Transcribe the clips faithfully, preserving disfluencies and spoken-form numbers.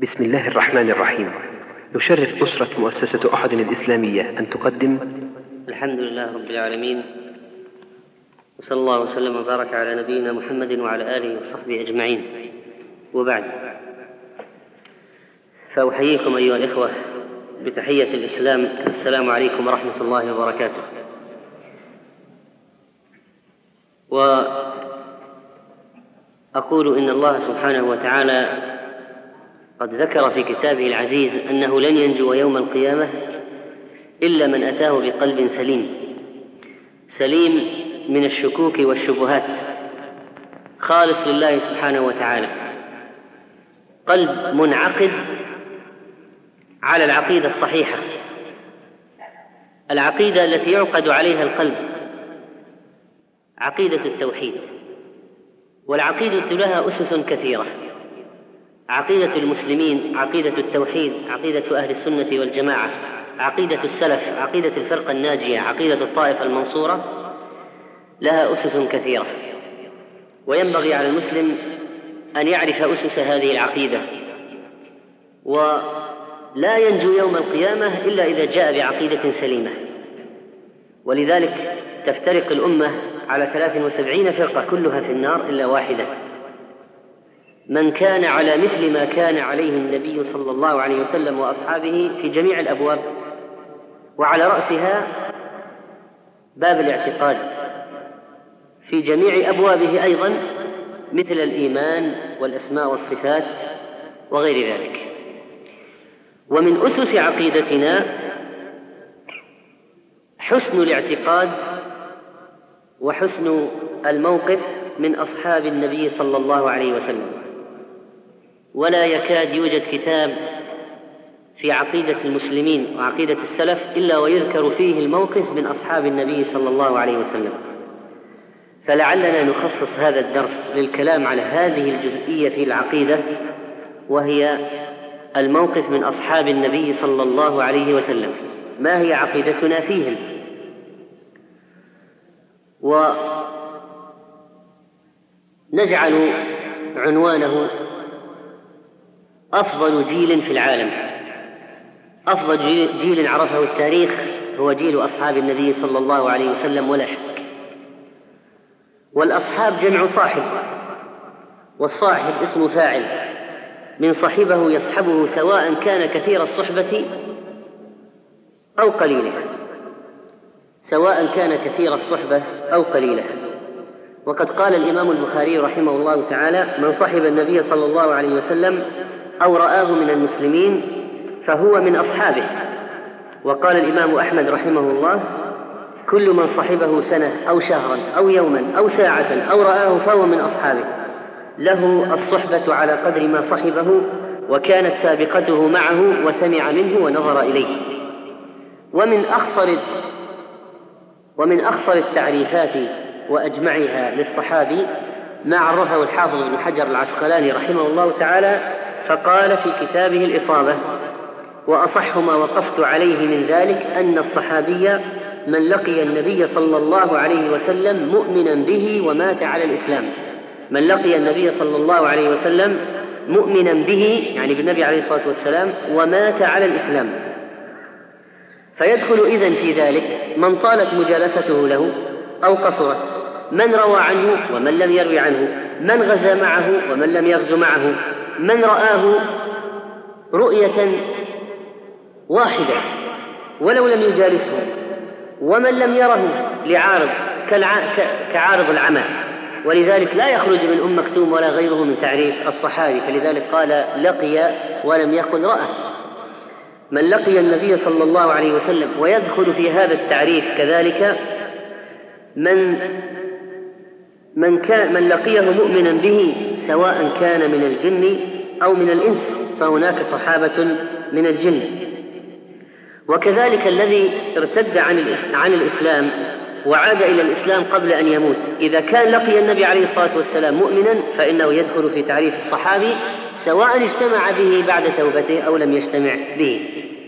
بسم الله الرحمن الرحيم. يشرف أسرة مؤسسة أحد الإسلامية أن تقدم الحمد لله رب العالمين، وصلى الله وسلم وبارك على نبينا محمد وعلى آله وصحبه أجمعين، وبعد، فأحييكم أيها الإخوة بتحية الإسلام، السلام عليكم ورحمة الله وبركاته. وأقول إن الله سبحانه وتعالى قد ذكر في كتابه العزيز أنه لن ينجو يوم القيامة إلا من أتاه بقلب سليم، سليم من الشكوك والشبهات، خالص لله سبحانه وتعالى، قلب منعقد على العقيدة الصحيحة، العقيدة التي يعقد عليها القلب، عقيدة التوحيد. والعقيدة لها أسس كثيرة: عقيدة المسلمين، عقيدة التوحيد، عقيدة أهل السنة والجماعة، عقيدة السلف، عقيدة الفرقة الناجية، عقيدة الطائفة المنصورة، لها أسس كثيرة، وينبغي على المسلم أن يعرف أسس هذه العقيدة، ولا ينجو يوم القيامة إلا إذا جاء بعقيدة سليمة. ولذلك تفترق الأمة على ثلاث وسبعين فرقة كلها في النار إلا واحدة، من كان على مثل ما كان عليه النبي صلى الله عليه وسلم وأصحابه في جميع الأبواب، وعلى رأسها باب الاعتقاد في جميع أبوابه أيضا، مثل الإيمان والأسماء والصفات وغير ذلك. ومن أسس عقيدتنا حسن الاعتقاد وحسن الموقف من أصحاب النبي صلى الله عليه وسلم. ولا يكاد يوجد كتاب في عقيدة المسلمين وعقيدة السلف إلا ويذكر فيه الموقف من أصحاب النبي صلى الله عليه وسلم. فلعلنا نخصص هذا الدرس للكلام على هذه الجزئية في العقيدة، وهي الموقف من أصحاب النبي صلى الله عليه وسلم، ما هي عقيدتنا فيهم. ونجعل عنوانه أفضل جيل في العالم. أفضل جيل عرفه التاريخ هو جيل أصحاب النبي صلى الله عليه وسلم ولا شك. والأصحاب جمع صاحب، والصاحب اسم فاعل، من صحبه يصحبه سواء كان كثير الصحبة أو قليله، سواء كان كثير الصحبة أو قليله. وقد قال الإمام البخاري رحمه الله تعالى: من صحب النبي صلى الله عليه وسلم أو رآه من المسلمين فهو من أصحابه. وقال الإمام أحمد رحمه الله: كل من صحبه سنة أو شهرا أو يوما أو ساعة أو رآه فهو من أصحابه، له الصحبة على قدر ما صحبه، وكانت سابقته معه وسمع منه ونظر إليه. ومن أخصر ومن أخصر التعريفات وأجمعها للصحابي ما عرفه الحافظ ابن حجر العسقلاني رحمه الله تعالى، فقال في كتابه الإصابة: وأصح ما وقفت عليه من ذلك أن الصحابي من لقي النبي صلى الله عليه وسلم مؤمنا به ومات على الإسلام. من لقي النبي صلى الله عليه وسلم مؤمنا به، يعني بالنبي عليه الصلاة والسلام، ومات على الإسلام. فيدخل إذن في ذلك من طالت مجالسته له أو قصرت، من روى عنه ومن لم يروي عنه، من غزا معه ومن لم يغزو معه، من رآه رؤية واحدة ولو لم يجالسه، ومن لم يره لعارض كعارض العمى. ولذلك لا يخرج من أم مكتوم ولا غيره من تعريف الصحابي، فلذلك قال لقي ولم يقل رأى. من لقي النبي صلى الله عليه وسلم. ويدخل في هذا التعريف كذلك من من كان من لقيه مؤمنا به سواء كان من الجن أو من الإنس، فهناك صحابة من الجن. وكذلك الذي ارتد عن الإسلام وعاد إلى الإسلام قبل أن يموت، إذا كان لقي النبي عليه الصلاة والسلام مؤمنا فإنه يدخل في تعريف الصحابي، سواء اجتمع به بعد توبته أو لم يجتمع به.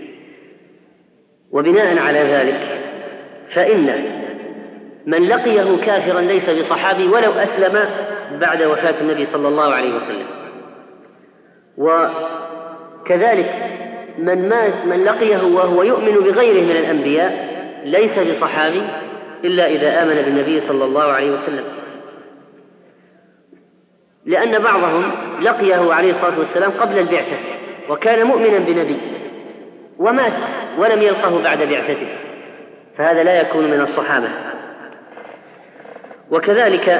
وبناء على ذلك فإن من لقيه كافرا ليس بصحابي ولو أسلم بعد وفاة النبي صلى الله عليه وسلم. كذلك من مات من لقيه وهو يؤمن بغيره من الأنبياء ليس بصحابي إلا إذا آمن بالنبي صلى الله عليه وسلم، لأن بعضهم لقيه عليه الصلاة والسلام قبل البعثة وكان مؤمنا بنبي ومات ولم يلقه بعد بعثته، فهذا لا يكون من الصحابة. وكذلك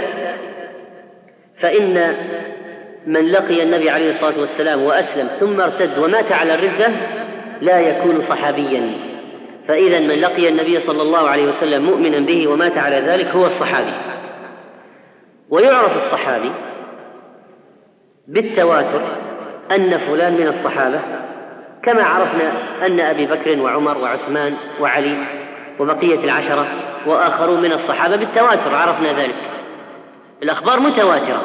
فإن من لقي النبي عليه الصلاة والسلام وأسلم ثم ارتد ومات على الردة لا يكون صحابيا، فإذا من لقي النبي صلى الله عليه وسلم مؤمنا به ومات على ذلك هو الصحابي. ويعرف الصحابي بالتواتر أن فلان من الصحابة، كما عرفنا أن أبي بكر وعمر وعثمان وعلي وبقية العشرة وآخرون من الصحابة بالتواتر عرفنا ذلك. الأخبار متواترة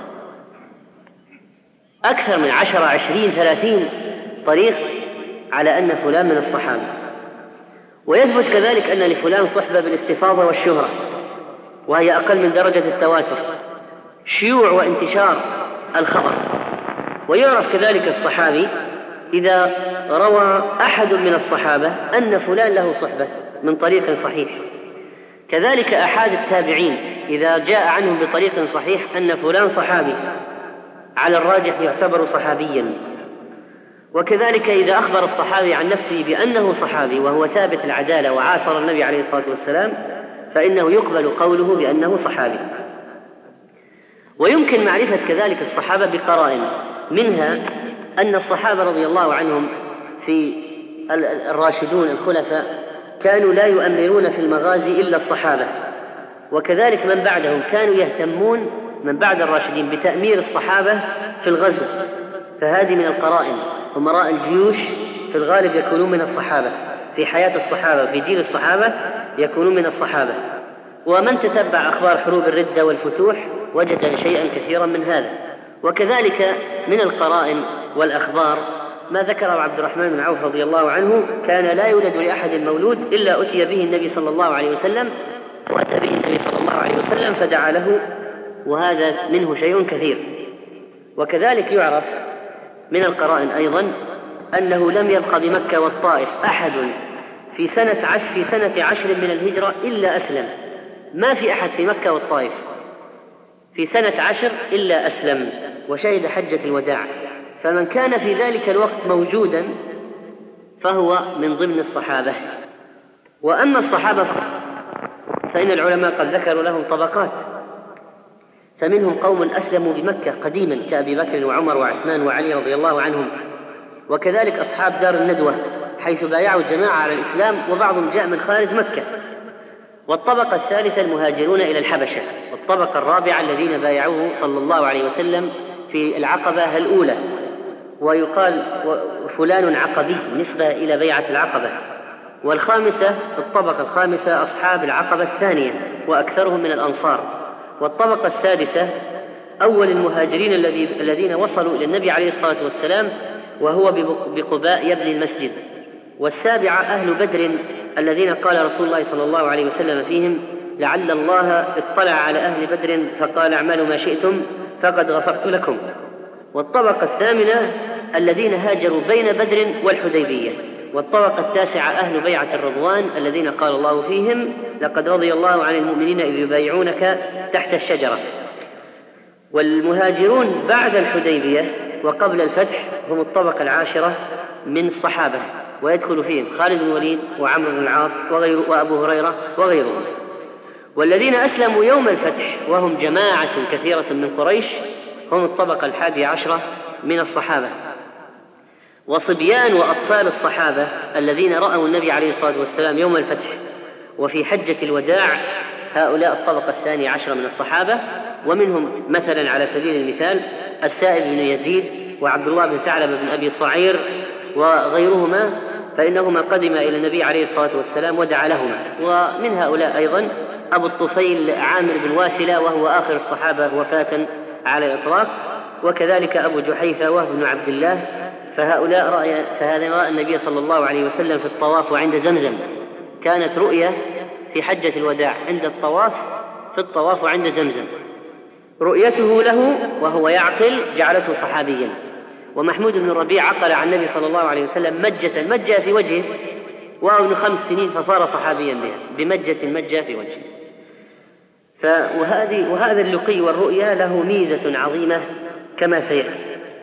أكثر من عشرة عشرين ثلاثين طريق على أن فلان من الصحابة. ويثبت كذلك أن لفلان صحبة بالاستفاضة والشهرة وهي أقل من درجة التواتر، شيوع وانتشار الخبر. ويعرف كذلك الصحابي إذا روى أحد من الصحابة أن فلان له صحبة من طريق صحيح، كذلك أحد التابعين إذا جاء عنهم بطريق صحيح أن فلان صحابي على الراجح يعتبر صحابيا. وكذلك إذا أخبر الصحابي عن نفسه بأنه صحابي وهو ثابت العدالة وعاصر النبي عليه الصلاة والسلام فإنه يقبل قوله بأنه صحابي. ويمكن معرفة كذلك الصحابة بقرائن، منها أن الصحابة رضي الله عنهم في الراشدون الخلفاء كانوا لا يؤمرون في المغازي إلا الصحابة، وكذلك من بعدهم كانوا يهتمون من بعد الراشدين بتأمير الصحابة في الغزو، فهذه من القرائن. أمراء الجيوش في الغالب يكونون من الصحابة، في حياة الصحابة في جيل الصحابة يكونون من الصحابة. ومن تتبع أخبار حروب الردة والفتوح وجد شيئا كثيرا من هذا. وكذلك من القرائن والأخبار ما ذكره عبد الرحمن بن عوف رضي الله عنه: كان لا يولد لأحد المولود إلا أتي به النبي صلى الله عليه وسلم، وأتى به النبي صلى الله عليه وسلم فدعا له، وهذا منه شيء كثير. وكذلك يعرف من القرائن أيضا أنه لم يبق بمكة والطائف أحد في سنة عشر في سنة عشر من الهجرة إلا أسلم، ما في أحد في مكة والطائف في سنة عشر إلا أسلم وشهد حجة الوداع، فمن كان في ذلك الوقت موجودا فهو من ضمن الصحابة. وأما الصحابة فإن العلماء قد ذكروا لهم طبقات، فمنهم قوم أسلموا بمكة قديما كأبي بكر وعمر وعثمان وعلي رضي الله عنهم، وكذلك أصحاب دار الندوة حيث بايعوا جماعة على الإسلام وبعضهم جاء من خارج مكة. والطبقة الثالثة المهاجرون إلى الحبشة، والطبقة الرابعة الذين بايعوه صلى الله عليه وسلم في العقبة الأولى، ويقال فلان عقبي نسبة إلى بيعة العقبة. والخامسة الطبقة الخامسة أصحاب العقبة الثانية وأكثرهم من الأنصار. والطبقة السادسة أول المهاجرين الذين وصلوا إلى النبي عليه الصلاة والسلام وهو بقباء يبني المسجد. والسابعة أهل بدر الذين قال رسول الله صلى الله عليه وسلم فيهم: لعل الله اطلع على أهل بدر فقال اعملوا ما شئتم فقد غفرت لكم. والطبقة الثامنة الذين هاجروا بين بدر والحديبية. والطبقة التاسعة أهل بيعة الرضوان الذين قال الله فيهم: لقد رضي الله عن المؤمنين إذ يبايعونك تحت الشجرة. والمهاجرون بعد الحديبية وقبل الفتح هم الطبقة العاشرة من الصحابة، ويدخل فيهم خالد بن الوليد وعمرو بن العاص وغير وأبو هريرة وغيرهم. والذين أسلموا يوم الفتح وهم جماعة كثيرة من قريش هم الطبقة الحادية عشرة من الصحابة. وصبيان وأطفال الصحابة الذين رأوا النبي عليه الصلاة والسلام يوم الفتح وفي حجة الوداع هؤلاء الطبقة الثانية عشرة من الصحابة. ومنهم مثلا على سبيل المثال السائب بن يزيد وعبد الله بن ثعلبة بن أبي صعير وغيرهما، فإنهما قدما إلى النبي عليه الصلاة والسلام ودعا لهما. ومن هؤلاء أيضا أبو الطفيل عامر بن واثلة وهو آخر الصحابة وفاة على الإطلاق، وكذلك أبو جحيفة وهو ابن عبد الله. فهؤلاء رأي فهذا رأى النبي صلى الله عليه وسلم في الطواف وعند زمزم، كانت رؤية في حجة الوداع عند الطواف في الطواف وعند زمزم، رؤيته له وهو يعقل جعلته صحابيا. ومحمود بن الربيع عقل عن النبي صلى الله عليه وسلم مجة مجة في وجهه وهو ابن خمس سنين فصار صحابيا بها بمجة مجة في وجهه. فوهذه وهذا اللقي والرؤيا له ميزة عظيمة كما سيأتي.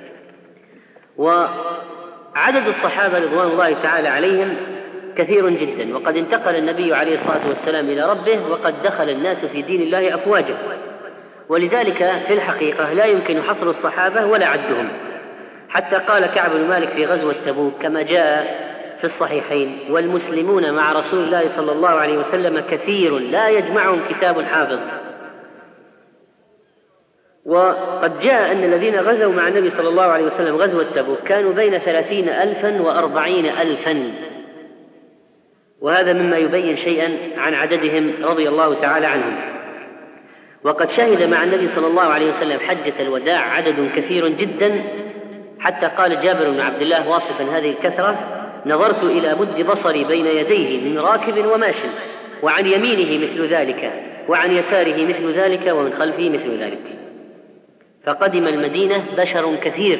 وعدد الصحابة رضوان الله تعالى عليهم كثير جدا، وقد انتقل النبي عليه الصلاة والسلام إلى ربه وقد دخل الناس في دين الله أفواجا، ولذلك في الحقيقة لا يمكن حصر الصحابة ولا عدهم. حتى قال كعب بن مالك في غزوة تبوك كما جاء في الصحيحين: والمسلمون مع رسول الله صلى الله عليه وسلم كثير لا يجمعهم كتاب حافظ. وقد جاء أن الذين غزوا مع النبي صلى الله عليه وسلم غزوة تبوك كانوا بين ثلاثين ألفا وأربعين ألفا، وهذا مما يبين شيئا عن عددهم رضي الله تعالى عنهم. وقد شهد مع النبي صلى الله عليه وسلم حجة الوداع عدد كثير جدا، حتى قال جابر بن عبد الله واصفا هذه الكثرة: نظرت إلى مد بصري بين يديه من راكب وماش، وعن يمينه مثل ذلك، وعن يساره مثل ذلك، ومن خلفه مثل ذلك. فقدم المدينة بشر كثير.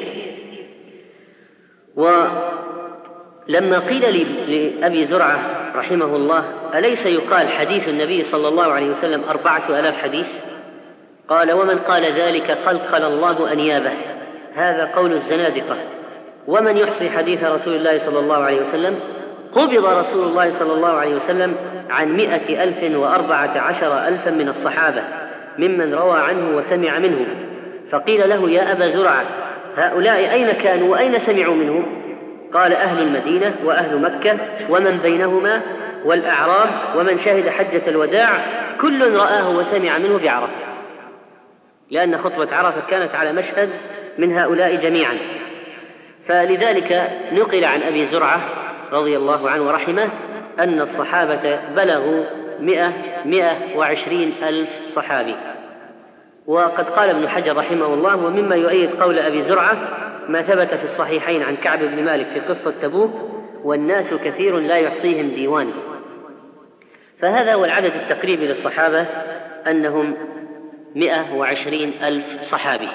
ولما قيل لأبي زرعة رحمه الله: أليس يقال حديث النبي صلى الله عليه وسلم أربعة آلاف حديث؟ قال: ومن قال ذلك قلقل الله أنيابه، هذا قول الزنادقة. ومن يحصي حديث رسول الله صلى الله عليه وسلم؟ قبض رسول الله صلى الله عليه وسلم عن مئة ألف وأربعة عشر ألفا من الصحابة ممن روى عنه وسمع منه. فقيل له: يا أبا زرعة، هؤلاء أين كانوا وأين سمعوا منهم؟ قال: أهل المدينة وأهل مكة ومن بينهما والأعراب ومن شهد حجة الوداع، كل رآه وسمع منه بعرفة، لأن خطبة عرفة كانت على مشهد من هؤلاء جميعا. فلذلك نقل عن أبي زرعة رضي الله عنه ورحمه أن الصحابة بلغوا مئة مئة وعشرين ألف صحابي. وقد قال ابن حجر رحمه الله: ومما يؤيد قول أبي زرعة ما ثبت في الصحيحين عن كعب بن مالك في قصة تبوك: والناس كثير لا يحصيهم ديوان. فهذا هو العدد التقريبي للصحابة، أنهم مئة وعشرين ألف صحابي.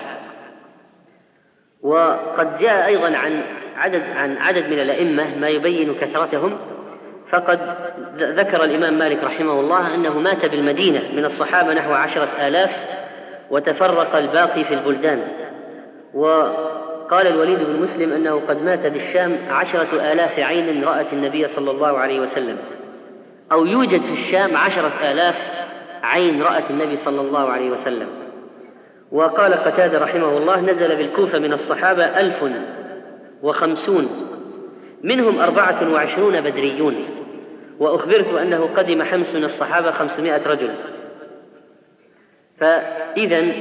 وقد جاء أيضا عن عدد, عن عدد من الأئمة ما يبين كثرتهم. فقد ذكر الإمام مالك رحمه الله أنه مات بالمدينة من الصحابة نحو عشرة آلاف، وتفرق الباقي في البلدان. وقال الوليد بن مسلم أنه قد مات بالشام عشرة آلاف عين رأت النبي صلى الله عليه وسلم، أو يوجد في الشام عشرة آلاف عين رأت النبي صلى الله عليه وسلم. وقال قتادة رحمه الله: نزل بالكوفة من الصحابة ألف وخمسون، منهم أربعة وعشرون بدريون، وأخبرت أنه قدم حمص من الصحابة خمسمائة رجل. فإذن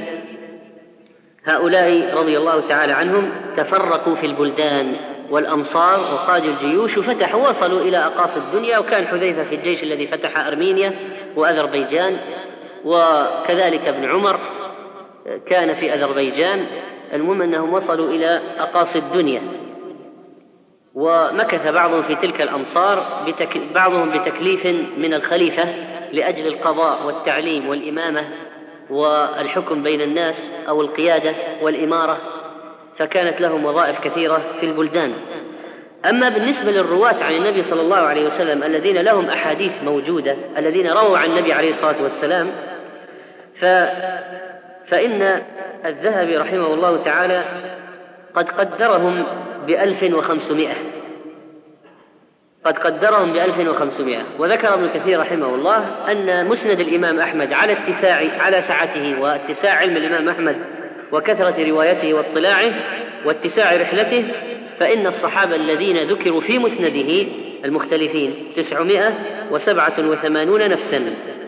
هؤلاء رضي الله تعالى عنهم تفرقوا في البلدان والأمصار وقادوا الجيوش وفتحوا، وصلوا إلى أقاصي الدنيا. وكان حذيفة في الجيش الذي فتح أرمينيا وأذربيجان، وكذلك ابن عمر كان في أذربيجان. المهم أنهم وصلوا إلى أقاصي الدنيا، ومكث بعضهم في تلك الأمصار بتك... بعضهم بتكليف من الخليفة لأجل القضاء والتعليم والإمامة والحكم بين الناس أو القيادة والإمارة، فكانت لهم وظائف كثيرة في البلدان. أما بالنسبة للرواة عن النبي صلى الله عليه وسلم الذين لهم أحاديث موجودة، الذين رووا عن النبي عليه الصلاة والسلام، ف... فإن الذهبي رحمه الله تعالى قد قدرهم بألف وخمسمائة قد قدرهم بألف وخمسمائة. وذكر ابن كثير رحمه الله أن مسند الإمام أحمد على اتساع على سعته واتساع علم الإمام أحمد وكثرة روايته واطلاعه واتساع رحلته، فإن الصحابة الذين ذكروا في مسنده المختلفين تسعمائة وسبعة وثمانون نفسا.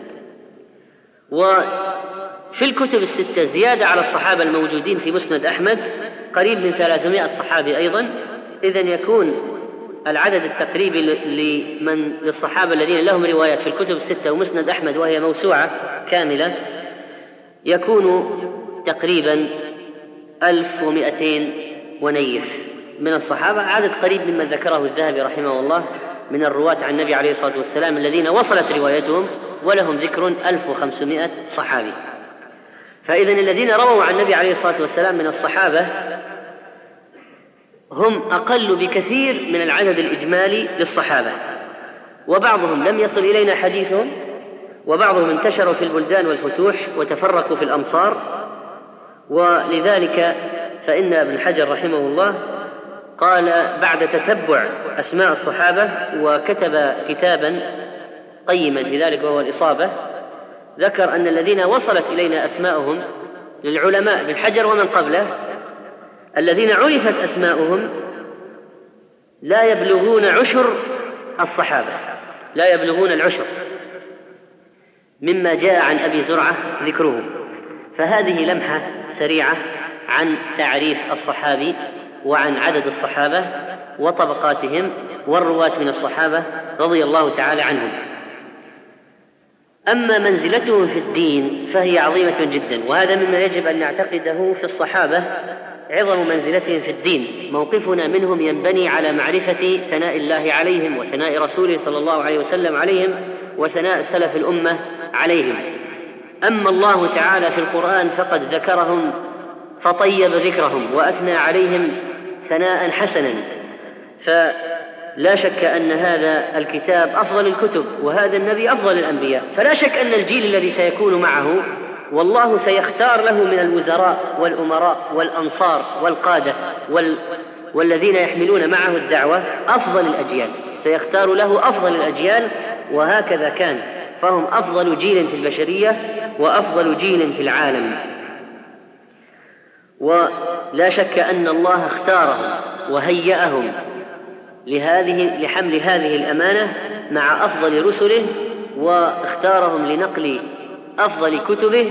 وفي الكتب الستة زيادة على الصحابة الموجودين في مسند أحمد قريب من ثلاثمائة صحابي أيضا. إذن يكون العدد التقريبي لمن للصحابة الذين لهم روايات في الكتب الستة ومسند أحمد وهي موسوعة كاملة يكون تقريبا ألف ومئتين ونيف من الصحابة، عدد قريب مما ذكره الذهبي رحمه الله من الرواة عن النبي عليه الصلاة والسلام الذين وصلت روايتهم ولهم ذكر ألف وخمسمائة صحابي. فإذن الذين رووا عن النبي عليه الصلاة والسلام من الصحابة هم أقل بكثير من العدد الإجمالي للصحابة، وبعضهم لم يصل إلينا حديثهم، وبعضهم انتشروا في البلدان والفتوح وتفرقوا في الأمصار. ولذلك فإن ابن حجر رحمه الله قال بعد تتبع أسماء الصحابة، وكتب كتابا قيما في ذلك وهو الإصابة، ذكر أن الذين وصلت إلينا أسماءهم للعلماء ابن حجر ومن قبله، الذين عرفت أسماؤهم لا يبلغون عشر الصحابة، لا يبلغون العشر مما جاء عن أبي زرعة ذكرهم. فهذه لمحة سريعة عن تعريف الصحابي وعن عدد الصحابة وطبقاتهم والرواة من الصحابة رضي الله تعالى عنهم. أما منزلتهم في الدين فهي عظيمة جدا، وهذا مما يجب أن نعتقده في الصحابة، عظم منزلتهم في الدين. موقفنا منهم ينبني على معرفة ثناء الله عليهم وثناء رسوله صلى الله عليه وسلم عليهم وثناء سلف الأمة عليهم. أما الله تعالى في القرآن فقد ذكرهم فطيب ذكرهم وأثنى عليهم ثناء حسنا، فلا شك أن هذا الكتاب أفضل الكتب وهذا النبي أفضل الأنبياء. فلا شك أن الجيل الذي سيكون معه والله سيختار له من الوزراء والأمراء والأنصار والقادة وال... والذين يحملون معه الدعوة أفضل الأجيال، سيختار له أفضل الأجيال، وهكذا كان، فهم أفضل جيل في البشرية وأفضل جيل في العالم. ولا شك أن الله اختارهم وهيأهم لهذه لحمل هذه الأمانة مع أفضل رسله، واختارهم لنقل أفضل كتبه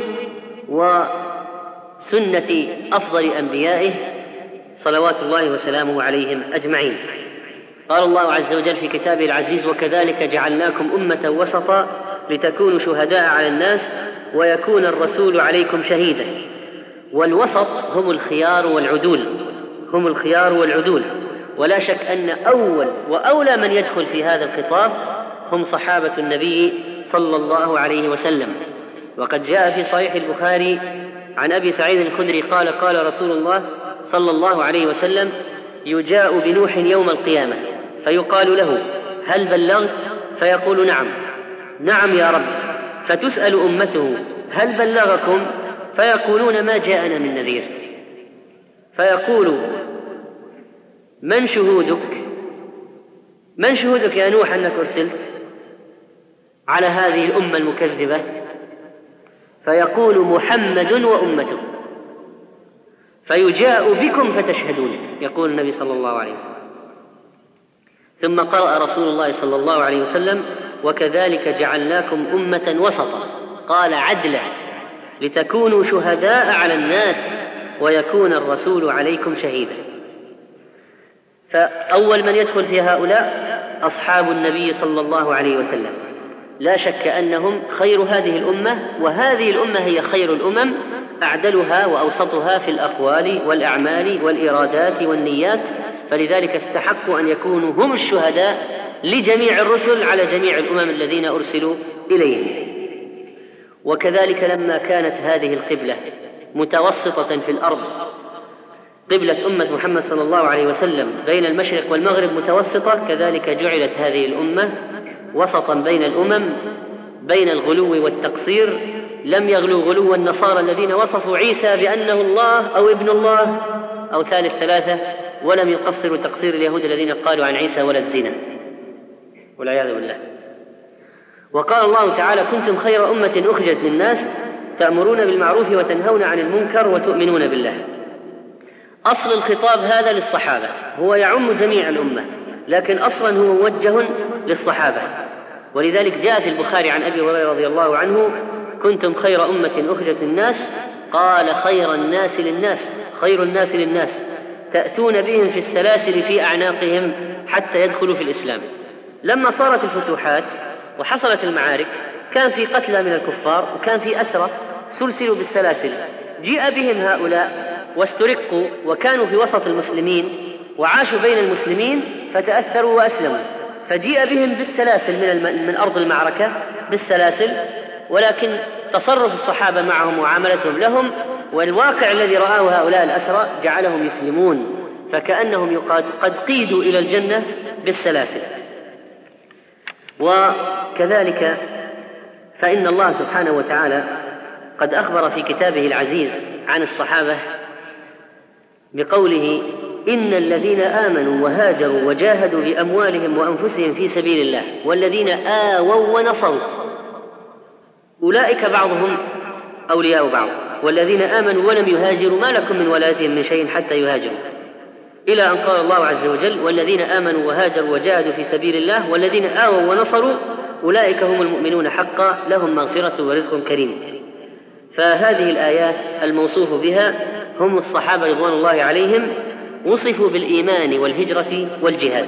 وسنة أفضل أنبيائه صلوات الله وسلامه عليهم أجمعين. قال الله عز وجل في كتابه العزيز: وكذلك جعلناكم أمة وسطا لتكونوا شهداء على الناس ويكون الرسول عليكم شهيدا. والوسط هم الخيار والعدول، هم الخيار والعدول. ولا شك أن أول وأولى من يدخل في هذا الخطاب هم صحابة النبي صلى الله عليه وسلم. وقد جاء في صحيح البخاري عن أبي سعيد الخدري قال: قال رسول الله صلى الله عليه وسلم: يجاء بنوح يوم القيامة فيقال له: هل بلغت؟ فيقول: نعم. نعم يا رب. فتسأل أمته: هل بلغكم؟ فيقولون: ما جاءنا من نذير. فيقول: من شهودك؟ من شهودك يا نوح أنك أرسلت على هذه الأمة المكذبة؟ فيقول: محمد وأمته. فيجاء بكم فتشهدون، يقول النبي صلى الله عليه وسلم. ثم قرأ رسول الله صلى الله عليه وسلم: وكذلك جعلناكم أمة وسطا، قال عدلا، لتكونوا شهداء على الناس ويكون الرسول عليكم شهيدا. فأول من يدخل في هؤلاء أصحاب النبي صلى الله عليه وسلم، لا شك أنهم خير هذه الأمة، وهذه الأمة هي خير الأمم، أعدلها وأوسطها في الأقوال والأعمال والإرادات والنيات، فلذلك استحقوا أن يكونوا هم الشهداء لجميع الرسل على جميع الأمم الذين أرسلوا إليهم. وكذلك لما كانت هذه القبلة متوسطة في الأرض، قبلة أمة محمد صلى الله عليه وسلم بين المشرق والمغرب متوسطة، كذلك جعلت هذه الأمة وسطا بين الأمم، بين الغلو والتقصير. لم يغلو غلو النصارى الذين وصفوا عيسى بأنه الله أو ابن الله أو ثالث ثلاثة، ولم يقصروا تقصير اليهود الذين قالوا عن عيسى ولد زنا والعياذ بالله. وقال الله تعالى: كنتم خير أمة أخرجت للناس تأمرون بالمعروف وتنهون عن المنكر وتؤمنون بالله. أصل الخطاب هذا للصحابة، هو يعم جميع الأمة، لكن أصلا هو موجه للصحابة. ولذلك جاء في البخاري عن أبي هريرة رضي الله عنه: كنتم خير أمة أخرجت للناس، قال: خير الناس للناس، خير الناس للناس، تأتون بهم في السلاسل في أعناقهم حتى يدخلوا في الإسلام. لما صارت الفتوحات وحصلت المعارك كان في قتلى من الكفار وكان في أسرى سلسلوا بالسلاسل، جيء بهم هؤلاء واسترقوا وكانوا في وسط المسلمين وعاشوا بين المسلمين فتأثروا وأسلموا، فجيء بهم بالسلاسل من, الم... من أرض المعركة بالسلاسل، ولكن تصرف الصحابة معهم وعاملتهم لهم والواقع الذي رآه هؤلاء الأسرى جعلهم يسلمون، فكأنهم قد قيدوا إلى الجنة بالسلاسل. وكذلك فإن الله سبحانه وتعالى قد أخبر في كتابه العزيز عن الصحابة بقوله: إن الذين آمنوا وهاجروا وجاهدوا بأموالهم وأنفسهم في سبيل الله والذين آووا ونصروا أولئك بعضهم أولياء بعض والذين آمنوا ولم يهاجروا ما لكم من ولايتهم من شيء حتى يهاجروا، إلى أن قال الله عز وجل: والذين آمنوا وهاجروا وجاهدوا في سبيل الله والذين آووا ونصروا أولئك هم المؤمنون حقا لهم مغفرة ورزق كريم. فهذه الآيات الموصوف بها هم الصحابة رضوان الله عليهم، وصفوا بالإيمان والهجرة والجهاد.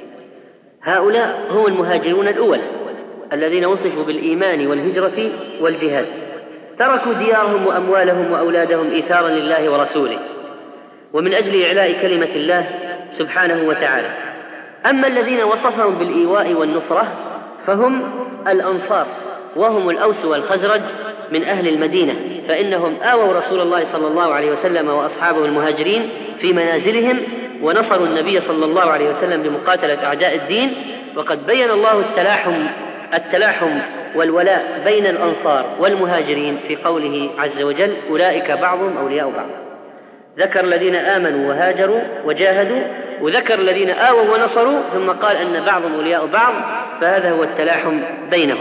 هؤلاء هم المهاجرون الأول الذين وصفوا بالإيمان والهجرة والجهاد، تركوا ديارهم وأموالهم وأولادهم إيثارا لله ورسوله ومن أجل إعلاء كلمة الله سبحانه وتعالى. أما الذين وصفهم بالإيواء والنصرة فهم الأنصار، وهم الأوس والخزرج من أهل المدينة، فإنهم آووا رسول الله صلى الله عليه وسلم وأصحابه المهاجرين في منازلهم ونصروا النبي صلى الله عليه وسلم لمقاتلة أعداء الدين. وقد بين الله التلاحم التلاحم والولاء بين الأنصار والمهاجرين في قوله عز وجل: أولئك بعضهم أولياء بعض. ذكر الذين آمنوا وهاجروا وجاهدوا، وذكر الذين آووا ونصروا، ثم قال أن بعضهم أولياء بعض، فهذا هو التلاحم بينهم.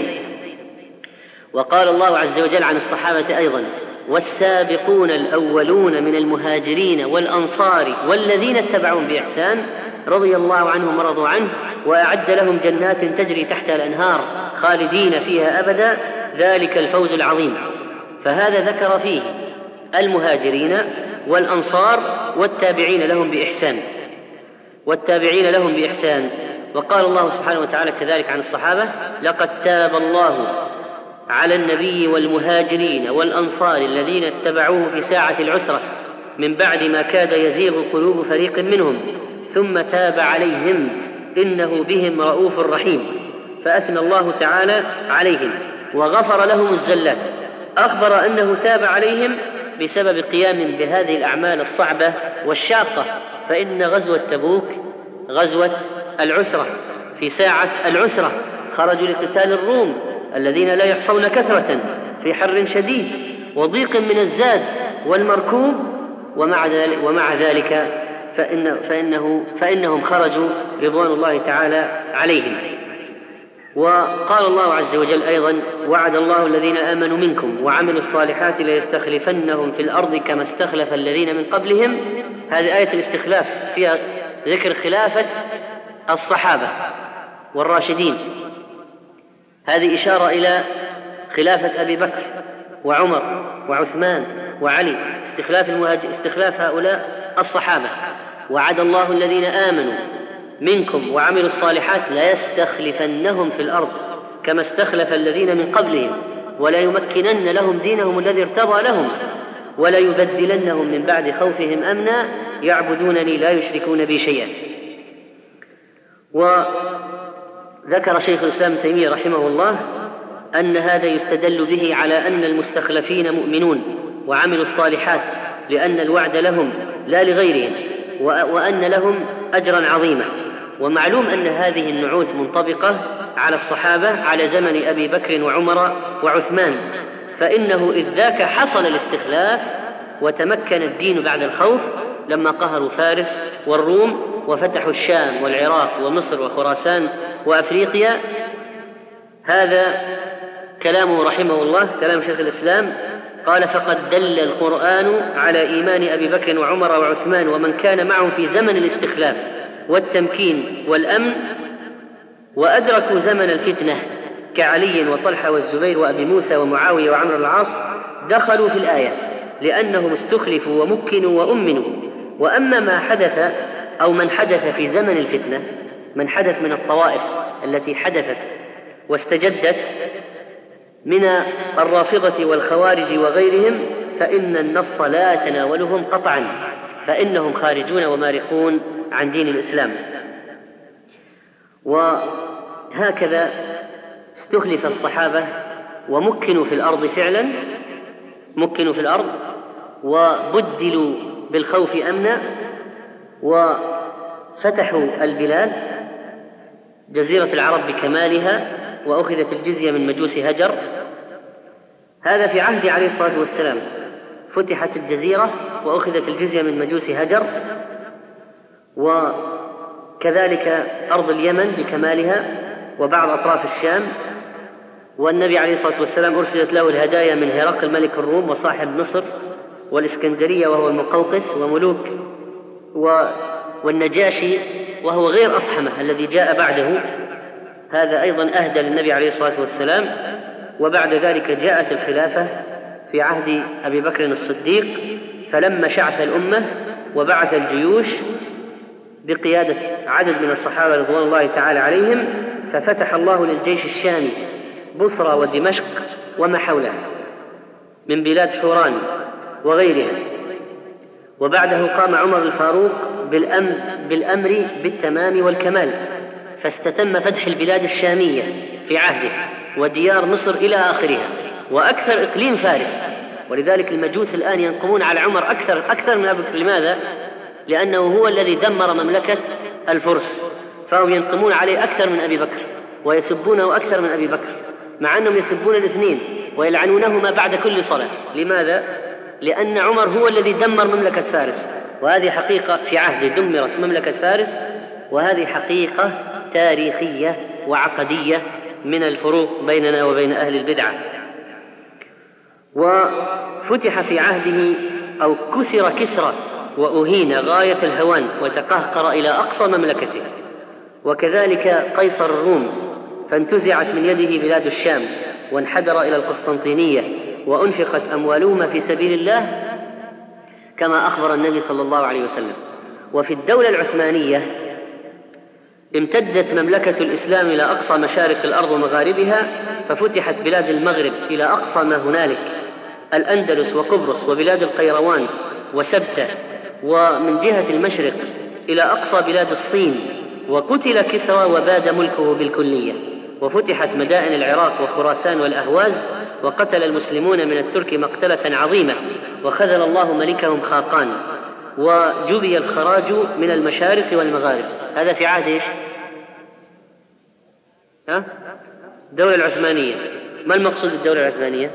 وقال الله عز وجل عن الصحابة أيضا: والسابقون الأولون من المهاجرين والأنصار والذين اتبعوهم بإحسان رضي الله عنهم ورضوا عنه وأعد لهم جنات تجري تحتها الأنهار خالدين فيها أبدا ذلك الفوز العظيم. فهذا ذكر فيه المهاجرين والأنصار والتابعين لهم بإحسان والتابعين لهم بإحسان. وقال الله سبحانه وتعالى كذلك عن الصحابة: لقد تاب الله على النبي والمهاجرين والأنصار الذين اتبعوه في ساعة العسرة من بعد ما كاد يزيغ قلوب فريق منهم ثم تاب عليهم إنه بهم رؤوف رحيم. فأثنى الله تعالى عليهم وغفر لهم الزلات، أخبر أنه تاب عليهم بسبب قيام بهذه الأعمال الصعبة والشاقة، فإن غزوة تبوك غزوة العسرة، في ساعة العسرة خرجوا لقتال الروم الذين لا يحصون كثرة في حر شديد وضيق من الزاد والمركوب، ومع ذلك, ومع ذلك فإن فإنه فإنهم خرجوا رضوان الله تعالى عليهم. وقال الله عز وجل أيضا: وعد الله الذين آمنوا منكم وعملوا الصالحات ليستخلفنهم في الأرض كما استخلف الذين من قبلهم. هذه آية الاستخلاف فيها ذكر خلافة الصحابة والراشدين، هذه إشارة إلى خلافة أبي بكر وعمر وعثمان وعلي، استخلاف المهاجر استخلاف هؤلاء الصحابة. وعد الله الذين آمنوا منكم وعملوا الصالحات ليستخلفنهم في الأرض كما استخلف الذين من قبلهم ولا يمكنن لهم دينهم الذي ارتضى لهم ولا يبدلنهم من بعد خوفهم أمنا يعبدونني لا يشركون بي شيئا. وذكر شيخ الإسلام ابن تيمية رحمه الله أن هذا يستدل به على أن المستخلفين مؤمنون وعملوا الصالحات لأن الوعد لهم لا لغيرهم، وأن لهم أجرا عظيما. ومعلوم أن هذه النعوت منطبقة على الصحابة على زمن أبي بكر وعمر وعثمان، فإنه إذ ذاك حصل الاستخلاف وتمكن الدين بعد الخوف لما قهروا فارس والروم وفتحوا الشام والعراق ومصر وخراسان وأفريقيا. هذا كلامه رحمه الله، كلام شيخ الإسلام. قال: فقد دل القرآن على إيمان أبي بكر وعمر وعثمان ومن كان معهم في زمن الاستخلاف والتمكين والأمن، وأدركوا زمن الفتنة كعلي وطلحة والزبير وأبي موسى ومعاوية وعمرو العاص، دخلوا في الآية لأنهم استخلفوا ومكنوا وأمنوا. وأما ما حدث أو من حدث في زمن الفتنة، من حدث من الطوائف التي حدثت واستجدت من الرافضة والخوارج وغيرهم، فإن النص لا يتناولهم قطعا، فإنهم خارجون ومارقون عن دين الإسلام. وهكذا استخلف الصحابة ومكنوا في الأرض فعلا، مكنوا في الأرض وبدلوا بالخوف أمنا، وفتحوا البلاد جزيرة العرب بكمالها، وأخذت الجزية من مجوس هجر. هذا في عهد عليه الصلاة والسلام، فتحت الجزيرة وأخذت الجزية من مجوس هجر، وكذلك أرض اليمن بكمالها وبعض أطراف الشام. والنبي عليه الصلاة والسلام أرسلت له الهدايا من هرقل ملك الروم وصاحب مصر والإسكندرية وهو المقوقس وملوك والنجاشي وهو غير أصحمة الذي جاء بعده، هذا أيضا أهدى للنبي عليه الصلاة والسلام. وبعد ذلك جاءت الخلافة في عهد أبي بكر الصديق، فلما شعث الأمة وبعث الجيوش بقيادة عدد من الصحابة رضوان الله تعالى عليهم، ففتح الله للجيش الشامي بصرى ودمشق وما حولها من بلاد حوران وغيرها. وبعده قام عمر الفاروق بالأمر, بالأمر بالتمام والكمال، فاستتم فتح البلاد الشامية في عهده وديار مصر إلى آخرها وأكثر إقليم فارس. ولذلك المجوس الآن ينقمون على عمر أكثر أكثر من أبي بكر. لماذا؟ لأنه هو الذي دمر مملكة الفرس، فهم ينقمون عليه أكثر من أبي بكر ويسبونه أكثر من أبي بكر، مع أنهم يسبون الاثنين ويلعنونهما بعد كل صلاة. لماذا؟ لأن عمر هو الذي دمر مملكة فارس، وهذه حقيقة في عهده دمرت مملكة فارس، وهذه حقيقة تاريخية وعقدية من الفروق بيننا وبين أهل البدعة. وفتح في عهده أو كسر كسرى وأهين غاية الهوان وتقهقر إلى أقصى مملكته. وكذلك قيصر الروم، فانتزعت من يده بلاد الشام وانحدر إلى القسطنطينية وأنفقت أموالهما في سبيل الله كما أخبر النبي صلى الله عليه وسلم. وفي الدولة العثمانية امتدت مملكة الإسلام إلى أقصى مشارق الأرض ومغاربها، ففتحت بلاد المغرب إلى أقصى ما هنالك، الأندلس وقبرص وبلاد القيروان وسبتة، ومن جهة المشرق إلى أقصى بلاد الصين. وقتل كسرى وباد ملكه بالكلية، وفتحت مدائن العراق وخراسان والأهواز، وقتل المسلمون من الترك مقتلة عظيمة، وخذل الله ملكهم خاقان، وجبي الخراج من المشارق والمغارب. هذا في عهد إيش؟ ها؟ الدولة العثمانية. ما المقصود بالدولة العثمانية؟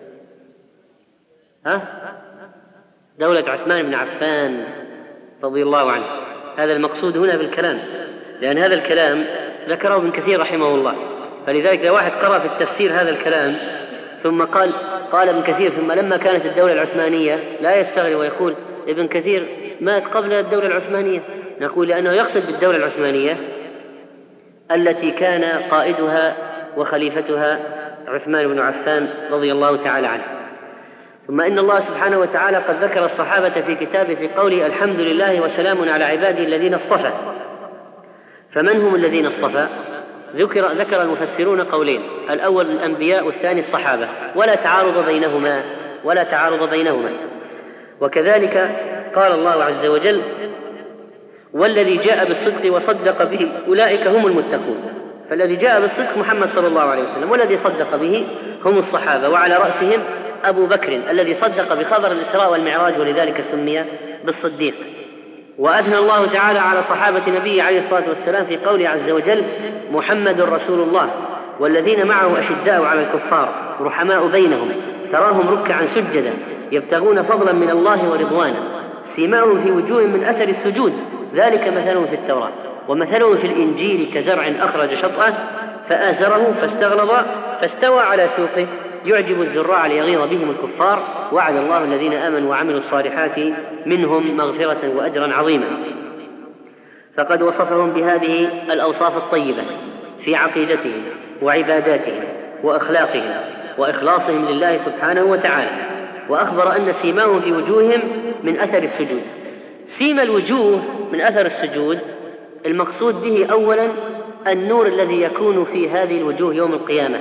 ها؟ دولة عثمان بن عفان رضي الله عنه، هذا المقصود هنا بالكلام، لأن هذا الكلام ذكره ابن كثير رحمه الله. فلذلك لو واحد قرأ في التفسير هذا الكلام ثم قال قال ابن كثير ثم لما كانت الدولة العثمانية، لا يستغرب ويقول ابن كثير مات قبل الدولة العثمانية. نقول لأنه يقصد بالدولة العثمانية التي كان قائدها وخليفتها عثمان بن عفان رضي الله تعالى عنه. ثم إن الله سبحانه وتعالى قد ذكر الصحابة في كتابه في قوله الحمد لله وسلام على عباده الذين اصطفى. فمن هم الذين اصطفى؟ ذكر, ذكر المفسرون قولين، الأول الأنبياء والثاني الصحابة، ولا تعارض بينهما ولا تعارض بينهما. وكذلك قال الله عز وجل والذي جاء بالصدق وصدق به أولئك هم المتقون. فالذي جاء بالصدق محمد صلى الله عليه وسلم، والذي صدق به هم الصحابة، وعلى رأسهم أبو بكر الذي صدق بخبر الإسراء والمعراج ولذلك سمي بالصديق. وأثنى الله تعالى على صحابة نبيه عليه الصلاة والسلام في قوله عز وجل محمد رسول الله والذين معه أشداء على الكفار رحماء بينهم تراهم ركعا سجدا يبتغون فضلا من الله ورضوانا سيماهم في وجوههم من أثر السجود ذلك مثلهم في التوراة ومثلهم في الإنجيل كزرع أخرج شطأه فآزره فاستغلظ فاستوى على سوقه يعجب الزراع ليغيظ بهم الكفار وعد الله الذين آمنوا وعملوا الصالحات منهم مغفرة وأجرا عظيما. فقد وصفهم بهذه الأوصاف الطيبة في عقيدتهم وعباداتهم وأخلاقهم وإخلاصهم لله سبحانه وتعالى، وأخبر أن سيماهم في وجوههم من أثر السجود. سيما الوجوه من أثر السجود المقصود به أولا النور الذي يكون في هذه الوجوه يوم القيامة،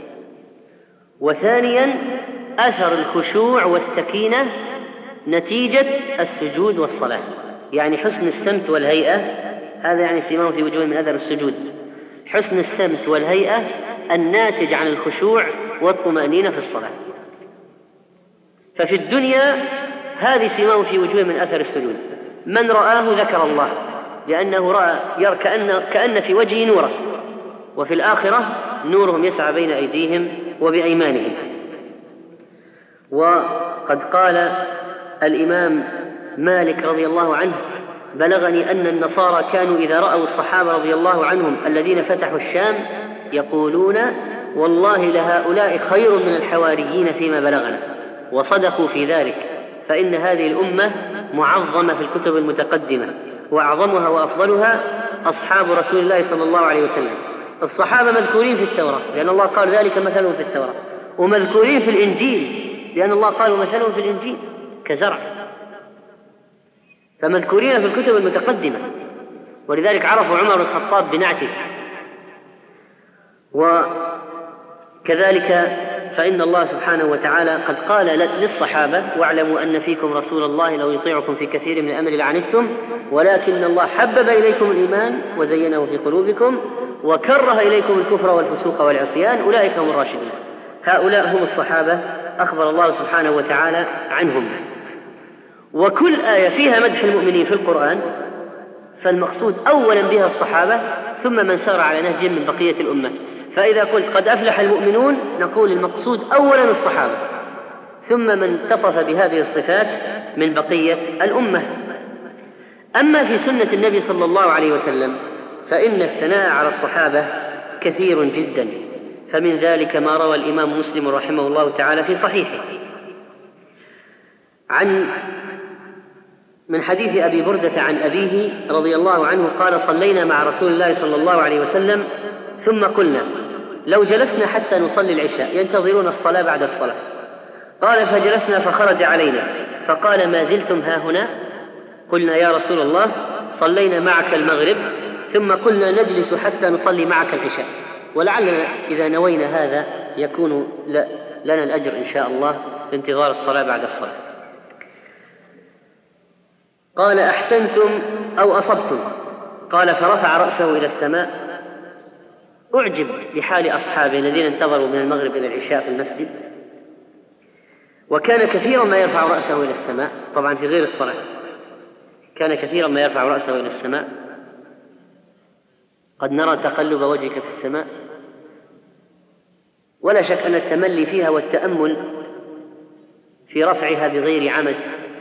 وثانيا أثر الخشوع والسكينة نتيجة السجود والصلاة، يعني حسن السمت والهيئة، هذا يعني سيماهم في وجوه من أثر السجود، حسن السمت والهيئة الناتج عن الخشوع والطمأنينة في الصلاة. ففي الدنيا هذه سيماهم في وجوه من أثر السجود، من رآه ذكر الله، لأنه رأى يرى كأن, كأن في وجهه نورا، وفي الآخرة نورهم يسعى بين أيديهم وبأيمانهم. وقد قال الإمام مالك رضي الله عنه: بلغني أن النصارى كانوا إذا رأوا الصحابة رضي الله عنهم الذين فتحوا الشام يقولون: والله لهؤلاء خير من الحواريين فيما بلغنا، وصدقوا في ذلك، فإن هذه الأمة معظمة في الكتب المتقدمة، وأعظمها وأفضلها أصحاب رسول الله صلى الله عليه وسلم. الصحابة مذكورين في التوراة لأن الله قال ذلك مثلهم في التوراة، ومذكورين في الإنجيل لأن الله قال مثلهم في الإنجيل كزرع، فمذكورين في الكتب المتقدمة، ولذلك عرفوا عمر بن الخطاب بنعته. وكذلك فإن الله سبحانه وتعالى قد قال للصحابة: واعلموا أن فيكم رسول الله لو يطيعكم في كثير من الأمر لعنتم ولكن الله حبب إليكم الإيمان وزينه في قلوبكم وكره إليكم الكفر والفسوق والعصيان أولئك هم الراشدون. هؤلاء هم الصحابة أخبر الله سبحانه وتعالى عنهم. وكل آية فيها مدح المؤمنين في القرآن فالمقصود أولا بها الصحابة، ثم من سار على نهج من بقية الأمة. فإذا قلت قد أفلح المؤمنون نقول المقصود أولا الصحابة، ثم من اتصف بهذه الصفات من بقية الأمة. أما في سنة النبي صلى الله عليه وسلم فإن الثناء على الصحابة كثير جدا، فمن ذلك ما روى الإمام مسلم رحمه الله تعالى في صحيحه عن من حديث أبي بردة عن أبيه رضي الله عنه قال: صلينا مع رسول الله صلى الله عليه وسلم ثم قلنا: لو جلسنا حتى نصلي العشاء ينتظرون الصلاة بعد الصلاة. قال: فجلسنا فخرج علينا فقال: ما زلتم هاهنا؟ قلنا: يا رسول الله صلينا معك المغرب ثم قلنا نجلس حتى نصلي معك العشاء، ولعلنا إذا نوينا هذا يكون لنا الأجر إن شاء الله في انتظار الصلاة بعد الصلاة. قال: أحسنتم أو أصبتم؟ قال: فرفع رأسه إلى السماء. أعجب بحال أصحابه الذين انتظروا من المغرب إلى العشاء في المسجد، وكان كثيرا ما يرفع رأسه إلى السماء، طبعا في غير الصلاة كان كثيرا ما يرفع رأسه إلى السماء. قد نرى تقلب وجهك في السماء، ولا شك أن التملي فيها والتأمل في رفعها بغير عمد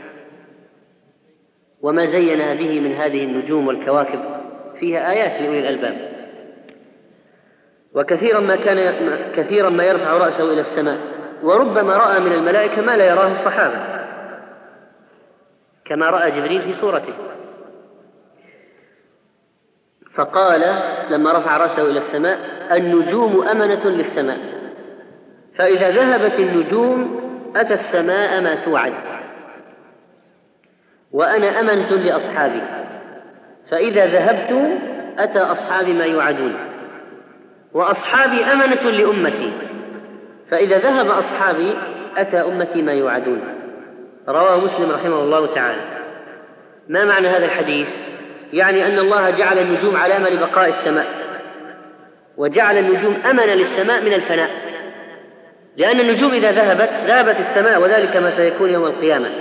وما زينها به من هذه النجوم والكواكب فيها آيات لأولي الألباب. وكثيرا ما كان كثيرا ما يرفع رأسه إلى السماء، وربما رأى من الملائكة ما لا يراه الصحابة كما رأى جبريل في صورته. فقال لما رفع رأسه إلى السماء: النجوم أمنة للسماء، فإذا ذهبت النجوم أتى السماء ما توعد، وأنا أمنة لأصحابي، فإذا ذهبت أتى أصحابي ما يوعدون، وأصحابي أمنة لأمتي، فإذا ذهب أصحابي أتى أمتي ما يوعدون. رواه مسلم رحمه الله تعالى. ما معنى هذا الحديث؟ يعني أن الله جعل النجوم علامة لبقاء السماء، وجعل النجوم أمنة للسماء من الفناء، لأن النجوم إذا ذهبت ذهبت السماء، وذلك ما سيكون يوم القيامة.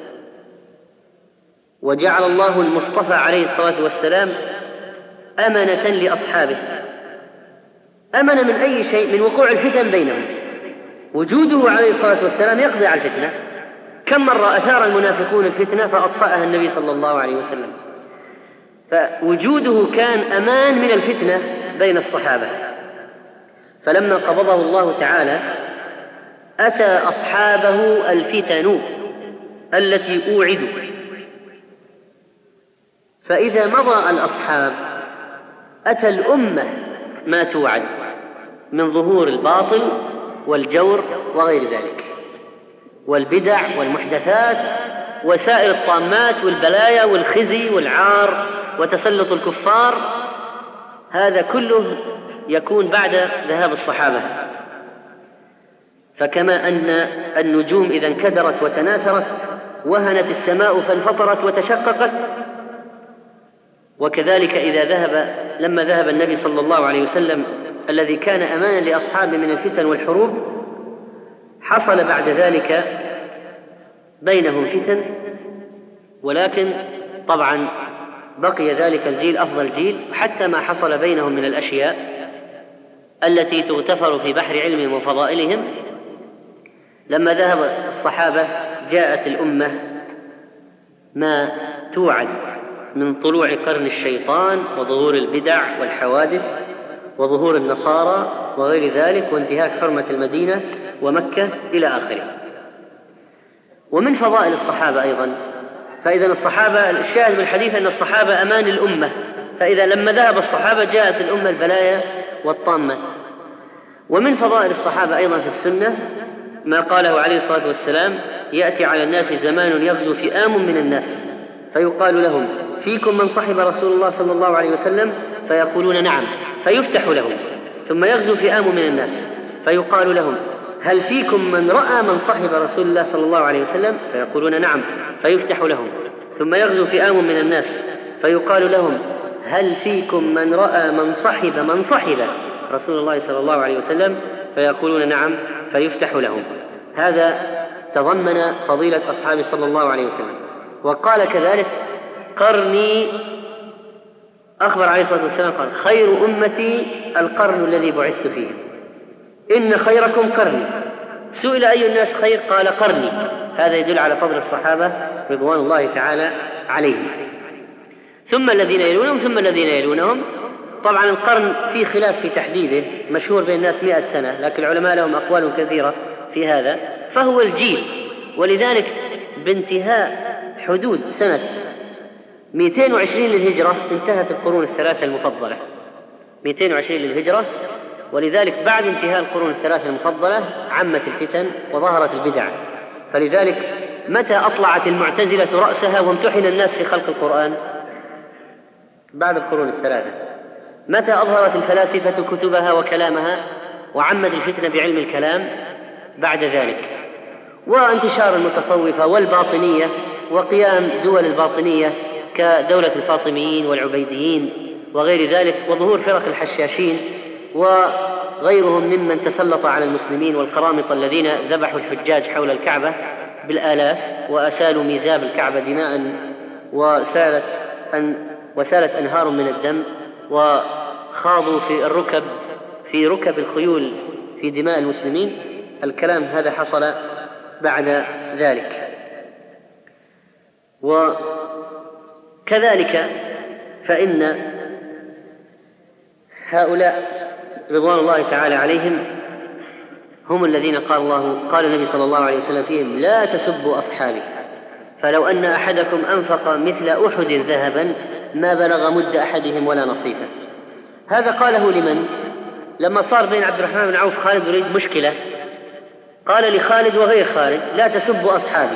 وجعل الله المصطفى عليه الصلاة والسلام أمنة لأصحابه، أمن من أي شيء؟ من وقوع الفتن بينهم. وجوده عليه الصلاة والسلام يقضي على الفتنة. كم مرة أثار المنافقون الفتنة فأطفأها النبي صلى الله عليه وسلم، فوجوده كان أمان من الفتنة بين الصحابة. فلما قبضه الله تعالى أتى أصحابه الفتن التي أوعدوا، فإذا مضى الأصحاب أتى الأمة ما توعد من ظهور الباطل والجور وغير ذلك، والبدع والمحدثات وسائر الطامات والبلايا والخزي والعار وتسلط الكفار. هذا كله يكون بعد ذهاب الصحابة. فكما أن النجوم إذا انكدرت وتناثرت وهنت السماء فانفطرت وتشققت، وكذلك إذا ذهب لما ذهب النبي صلى الله عليه وسلم الذي كان أمانا لأصحابه من الفتن والحروب، حصل بعد ذلك بينهم فتن، ولكن طبعا بقي ذلك الجيل أفضل جيل، حتى ما حصل بينهم من الأشياء التي تغتفر في بحر علمهم وفضائلهم. لما ذهب الصحابة جاءت الأمة ما توعد من طلوع قرن الشيطان وظهور البدع والحوادث وظهور النصارى وغير ذلك وانتهاك حرمة المدينة ومكة إلى آخره. ومن فضائل الصحابة أيضا، فإذا الصحابة الشاهد من الحديث أن الصحابة أمان الأمة، فإذا لما ذهب الصحابة جاءت الأمة البلايا والطامات. ومن فضائل الصحابة أيضا في السنة ما قاله عليه الصلاة والسلام: يأتي على الناس زمان يغزو فئام من الناس فيقال لهم: فيكم من صحب رسول الله صلى الله عليه وسلم؟ فيقولون: نعم، فيفتح لهم. ثم يغزو فئام من الناس فيقال لهم: هل فيكم من رأى من صحب رسول الله صلى الله عليه وسلم؟ فيقولون: نعم، فيفتح لهم. ثم يغزو فئام من الناس فيقال لهم: هل فيكم من رأى من صحب من صحب رسول الله صلى الله عليه وسلم؟ فيقولون: نعم، فيفتح لهم. هذا تضمن فضيلة أصحاب صلى الله عليه وسلم. وقال كذلك: قرني، أخبر عليه الصلاة والسلام قال: خير أمتي القرن الذي بعثت فيه، إن خيركم قرني. سئل: أي الناس خير؟ قال: قرني. هذا يدل على فضل الصحابة رضوان الله تعالى عليهم. ثم الذين يلونهم ثم الذين يلونهم. طبعا القرن في خلاف في تحديده، مشهور بين الناس مئة سنة، لكن العلماء لهم أقوال كثيرة في هذا. فهو الجيل، ولذلك بانتهاء حدود سنة مئتين وعشرين للهجرة انتهت القرون الثلاثة المفضلة. مئتين وعشرين للهجرة، ولذلك بعد انتهاء القرون الثلاثة المفضلة عمت الفتن وظهرت البدع. فلذلك متى أطلعت المعتزلة رأسها وامتحن الناس في خلق القرآن؟ بعد القرون الثلاثة. متى أظهرت الفلاسفة كتبها وكلامها وعمت الفتنة بعلم الكلام؟ بعد ذلك. وانتشار المتصوفة والباطنية وقيام دول الباطنية كدولة الفاطميين والعبيديين وغير ذلك، وظهور فرق الحشاشين وغيرهم ممن تسلط على المسلمين، والقرامطة الذين ذبحوا الحجاج حول الكعبة بالآلاف وأسالوا ميزاب الكعبة دماء وسالت, أن وسالت أنهار من الدم، وخاضوا في الركب في ركب الخيول في دماء المسلمين. الكلام هذا حصل بعد ذلك. وكذلك فإن هؤلاء رضوان الله تعالى عليهم هم الذين قال الله قال النبي صلى الله عليه وسلم فيهم: لا تسبوا أصحابي، فلو أن أحدكم أنفق مثل أحد ذهبا ما بلغ مد أحدهم ولا نصيفه. هذا قاله لمن؟ لما صار بين عبد الرحمن بن عوف خالد يريد مشكلة، قال لخالد وغير خالد: لا تسبوا أصحابي،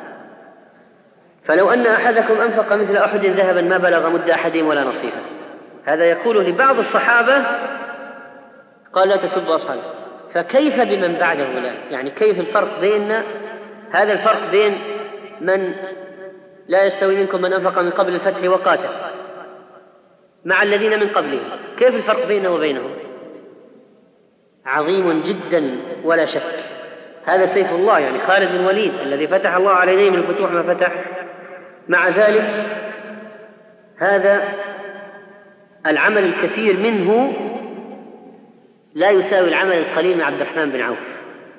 فلو أن أحدكم أنفق مثل أحد ذهبا ما بلغ مد أحدهم ولا نصيفه. هذا يقول لبعض الصحابة، قال: لا تسبوا أصحابي. فكيف بمن بعده؟ لا يعني كيف الفرق بيننا؟ هذا الفرق بين من لا يستوي منكم من أنفق من قبل الفتح وقاتل مع الذين من قبلهم. كيف الفرق بيننا وبينهم؟ عظيم جدا ولا شك. هذا سيف الله، يعني خالد بن الوليد الذي فتح الله عليه من الفتوح ما فتح. مع ذلك هذا العمل الكثير منه لا يساوي العمل القليل من عبد الرحمن بن عوف.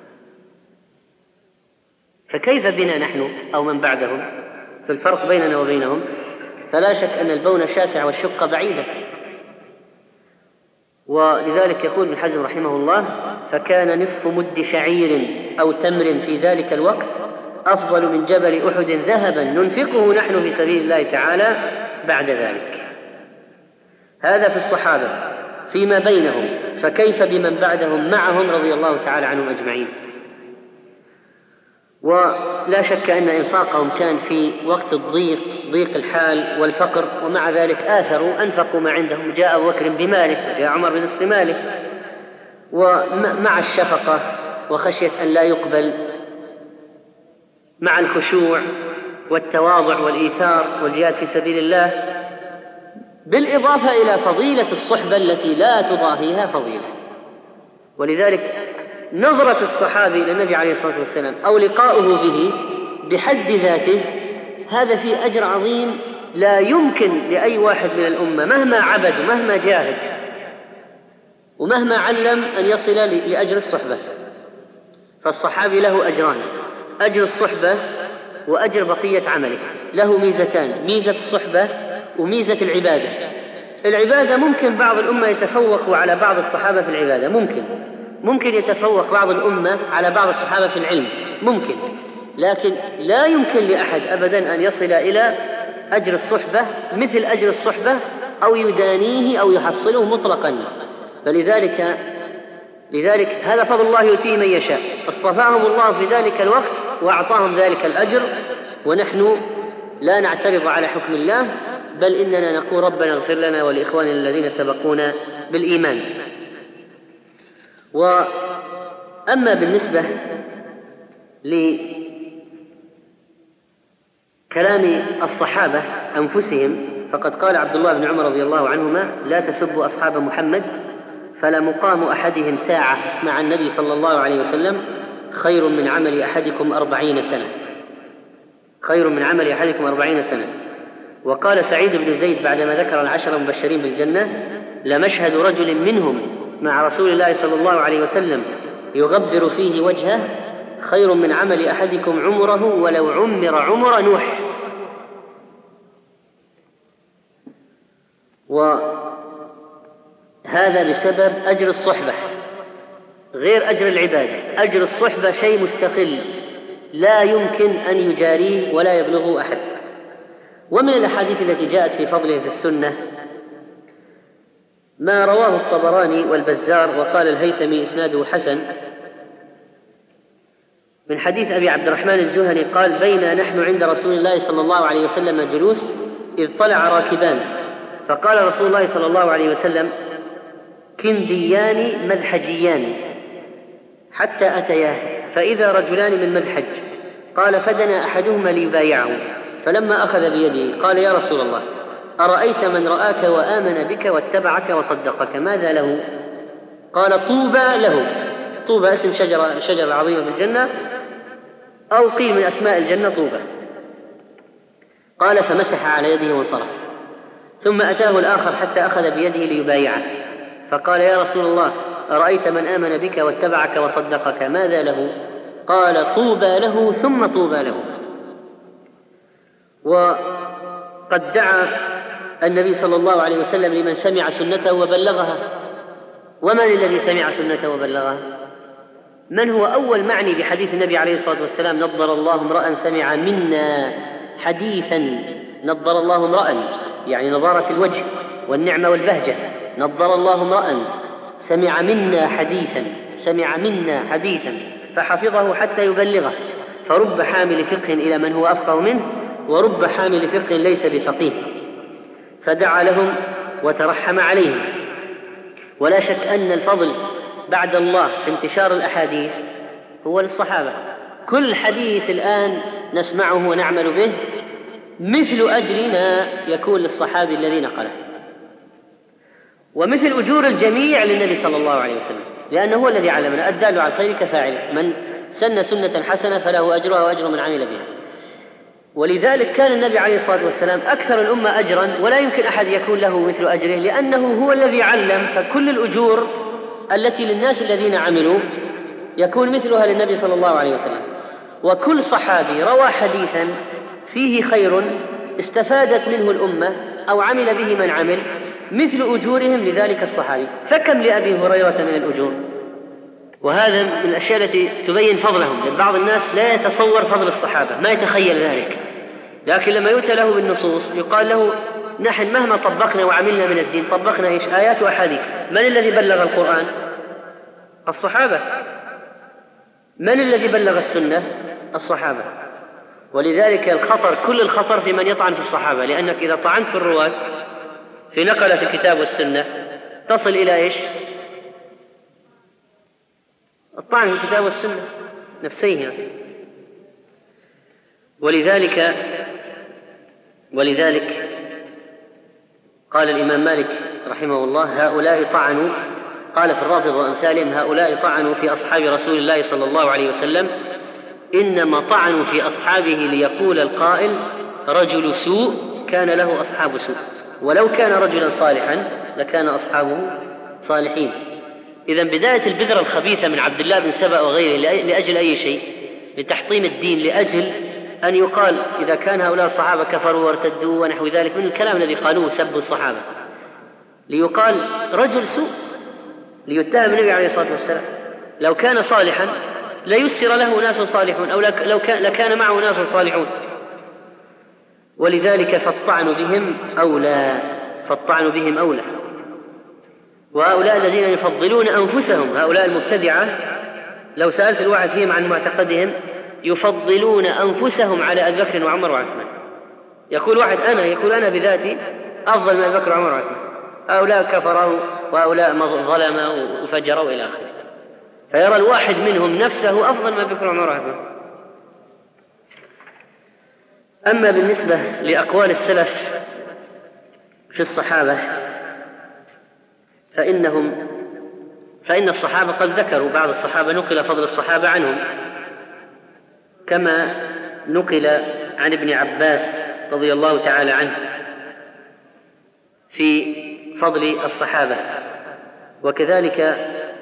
فكيف بنا نحن أو من بعدهم؟ في الفرق بيننا وبينهم فلا شك أن البون شاسع والشق بعيدة. ولذلك يقول ابن حزم رحمه الله: فكان نصف مد شعير أو تمر في ذلك الوقت أفضل من جبل أحد ذهبا ننفقه نحن في سبيل الله تعالى بعد ذلك. هذا في الصحابة فيما بينهم، فكيف بمن بعدهم معهم رضي الله تعالى عنهم أجمعين. ولا شك أن إنفاقهم كان في وقت الضيق، ضيق الحال والفقر، ومع ذلك آثروا أنفقوا ما عندهم. جاء أبو بكر بماله وجاء عمر بنصف ماله، ومع الشفقة وخشية أن لا يقبل، مع الخشوع والتواضع والإيثار والجهاد في سبيل الله، بالإضافة إلى فضيلة الصحبة التي لا تضاهيها فضيلة. ولذلك نظرة الصحابي إلى النبي عليه الصلاة والسلام أو لقاؤه به بحد ذاته هذا فيه أجر عظيم لا يمكن لأي واحد من الأمة مهما عبد ومهما جاهد ومهما علم أن يصل لأجر الصحبة. فالصحابي له أجران: أجر الصحبة وأجر بقية عمله. له ميزتان: ميزة الصحبة وميزة العبادة. العبادة ممكن بعض الأمة يتفوق على بعض الصحابة في العبادة، ممكن ممكن يتفوق بعض الأمة على بعض الصحابة في العلم، ممكن، لكن لا يمكن لأحد أبدا أن يصل إلى أجر الصحبة مثل أجر الصحبة أو يدانيه أو يحصله مطلقا. فلذلك لذلك هذا فضل الله يؤتيه من يشاء، اصطفاهم الله في ذلك الوقت وأعطاهم ذلك الأجر، ونحن لا نعترض على حكم الله، بل إننا نقول ربنا اغفر لنا ولإخواننا الذين سبقونا بالإيمان. وأما بالنسبة لكلام الصحابة أنفسهم فقد قال عبد الله بن عمر رضي الله عنهما: لا تسبوا أصحاب محمد فلمقام أحدهم ساعة مع النبي صلى الله عليه وسلم خير من عمل أحدكم أربعين سنة خير من عمل أحدكم أربعين سنة. وقال سعيد بن زيد بعدما ذكر العشر المبشرين بالجنة: لمشهد رجل منهم مع رسول الله صلى الله عليه وسلم يغبر فيه وجهه خير من عمل أحدكم عمره ولو عمر عمر نوح. وهذا بسبب أجر الصحبة غير أجر العبادة. أجر الصحبة شيء مستقل لا يمكن أن يجاريه ولا يبلغه أحد. ومن الأحاديث التي جاءت في فضله في السنة ما رواه الطبراني والبزار وقال الهيثمي إسناده حسن من حديث أبي عبد الرحمن الجهني قال: بينا نحن عند رسول الله صلى الله عليه وسلم جلوس إذ طلع راكبان، فقال رسول الله صلى الله عليه وسلم: كنديان مذحجيان حتى أتياه، فإذا رجلان من مذحج، قال: فدنا أحدهما ليبايعه، فلما أخذ بيده قال: يا رسول الله، أرأيت من رآك وآمن بك واتبعك وصدقك ماذا له؟ قال: طوبى له. طوبى اسم شجرة شجرة عظيمة في الجنة، أو قيل من أسماء الجنة طوبى. قال: فمسح على يده وانصرف، ثم أتاه الآخر حتى أخذ بيده ليبايعه، فقال: يا رسول الله، أرأيت من آمن بك واتبعك وصدقك ماذا له؟ قال: طوبى له ثم طوبى له. وقد دعا النبي صلى الله عليه وسلم لمن سمع سنته وبلغها. ومن الذي سمع سنته وبلغها؟ من هو أول معني بحديث النبي عليه الصلاة والسلام: نضر الله امرأ سمع منا حديثا. نضر الله امرأ يعني نضارة الوجه والنعمة والبهجة. نضر الله امرأ سمع منا حديثا سمع منا حديثا فحفظه حتى يبلغه، فرب حامل فقه إلى من هو أفقه منه، ورب حامل فقه ليس بفقيه. فدعا لهم وترحم عليهم. ولا شك أن الفضل بعد الله في انتشار الأحاديث هو للصحابة. كل حديث الآن نسمعه ونعمل به مثل أجر ما يكون للصحابي الذي نقله، ومثل أجور الجميع للنبي صلى الله عليه وسلم، لأنه هو الذي علمنا: الدال على الخير كفاعله، من سن سنة حسنة فله أجرها وأجر من عمل بها. ولذلك كان النبي عليه الصلاة والسلام أكثر الأمة أجرا، ولا يمكن أحد يكون له مثل أجره، لأنه هو الذي علم، فكل الأجور التي للناس الذين عملوا يكون مثلها للنبي صلى الله عليه وسلم. وكل صحابي روى حديثا فيه خير استفادت منه الأمة أو عمل به من عمل مثل أجورهم لذلك الصحابي، فكم لأبي هريرة من الأجور. وهذا من الأشياء التي تبين فضلهم. بعض الناس لا يتصور فضل الصحابة، ما يتخيل ذلك، لكن لما يؤتى له بالنصوص يقال له: نحن مهما طبقنا وعملنا من الدين طبقنا إيش؟ آيات وأحاديث. من الذي بلغ القرآن؟ الصحابة. من الذي بلغ السنة؟ الصحابة. ولذلك الخطر، كل الخطر في من يطعن في الصحابة، لأنك إذا طعنت في الرواة في نقلة الكتاب والسنة تصل إلى إيش؟ الطعن في الكتاب والسنة نفسيها. ولذلك ولذلك قال الإمام مالك رحمه الله: هؤلاء طعنوا، قال في الرافض وأمثالهم: هؤلاء طعنوا في أصحاب رسول الله صلى الله عليه وسلم، إنما طعنوا في أصحابه ليقول القائل: رجل سوء كان له أصحاب سوء، ولو كان رجلا صالحا لكان أصحابه صالحين. إذن بداية البذرة الخبيثة من عبد الله بن سبأ وغيره لأجل أي شيء؟ لتحطيم الدين، لأجل أن يقال إذا كان هؤلاء الصحابة كفروا وارتدوا ونحو ذلك من الكلام الذي قالوه سبوا الصحابة، ليقال رجل سوء، ليتهم النبي عليه الصلاة والسلام. لو كان صالحا ليسر له ناس صالحون، أو لو كان لكان معه ناس صالحون. ولذلك فالطعن بهم أولى، فالطعن بهم أولى. وهؤلاء الذين يفضلون أنفسهم، هؤلاء المبتدعة، لو سألت الواحد فيهم عن معتقدهم يفضلون أنفسهم على أبي بكر وعمر وعثمان. يقول واحد أنا يقول أنا بذاتي أفضل من أبي بكر وعمر وعثمان، هؤلاء كفروا وهؤلاء ظلموا وفجروا إلى آخره. فيرى الواحد منهم نفسه أفضل من أبي بكر وعمر وعثمان. أما بالنسبة لأقوال السلف في الصحابة فإنهم فإن الصحابة قد ذكروا، بعض الصحابة نقل فضل الصحابة عنهم، كما نقل عن ابن عباس رضي الله تعالى عنه في فضل الصحابة. وكذلك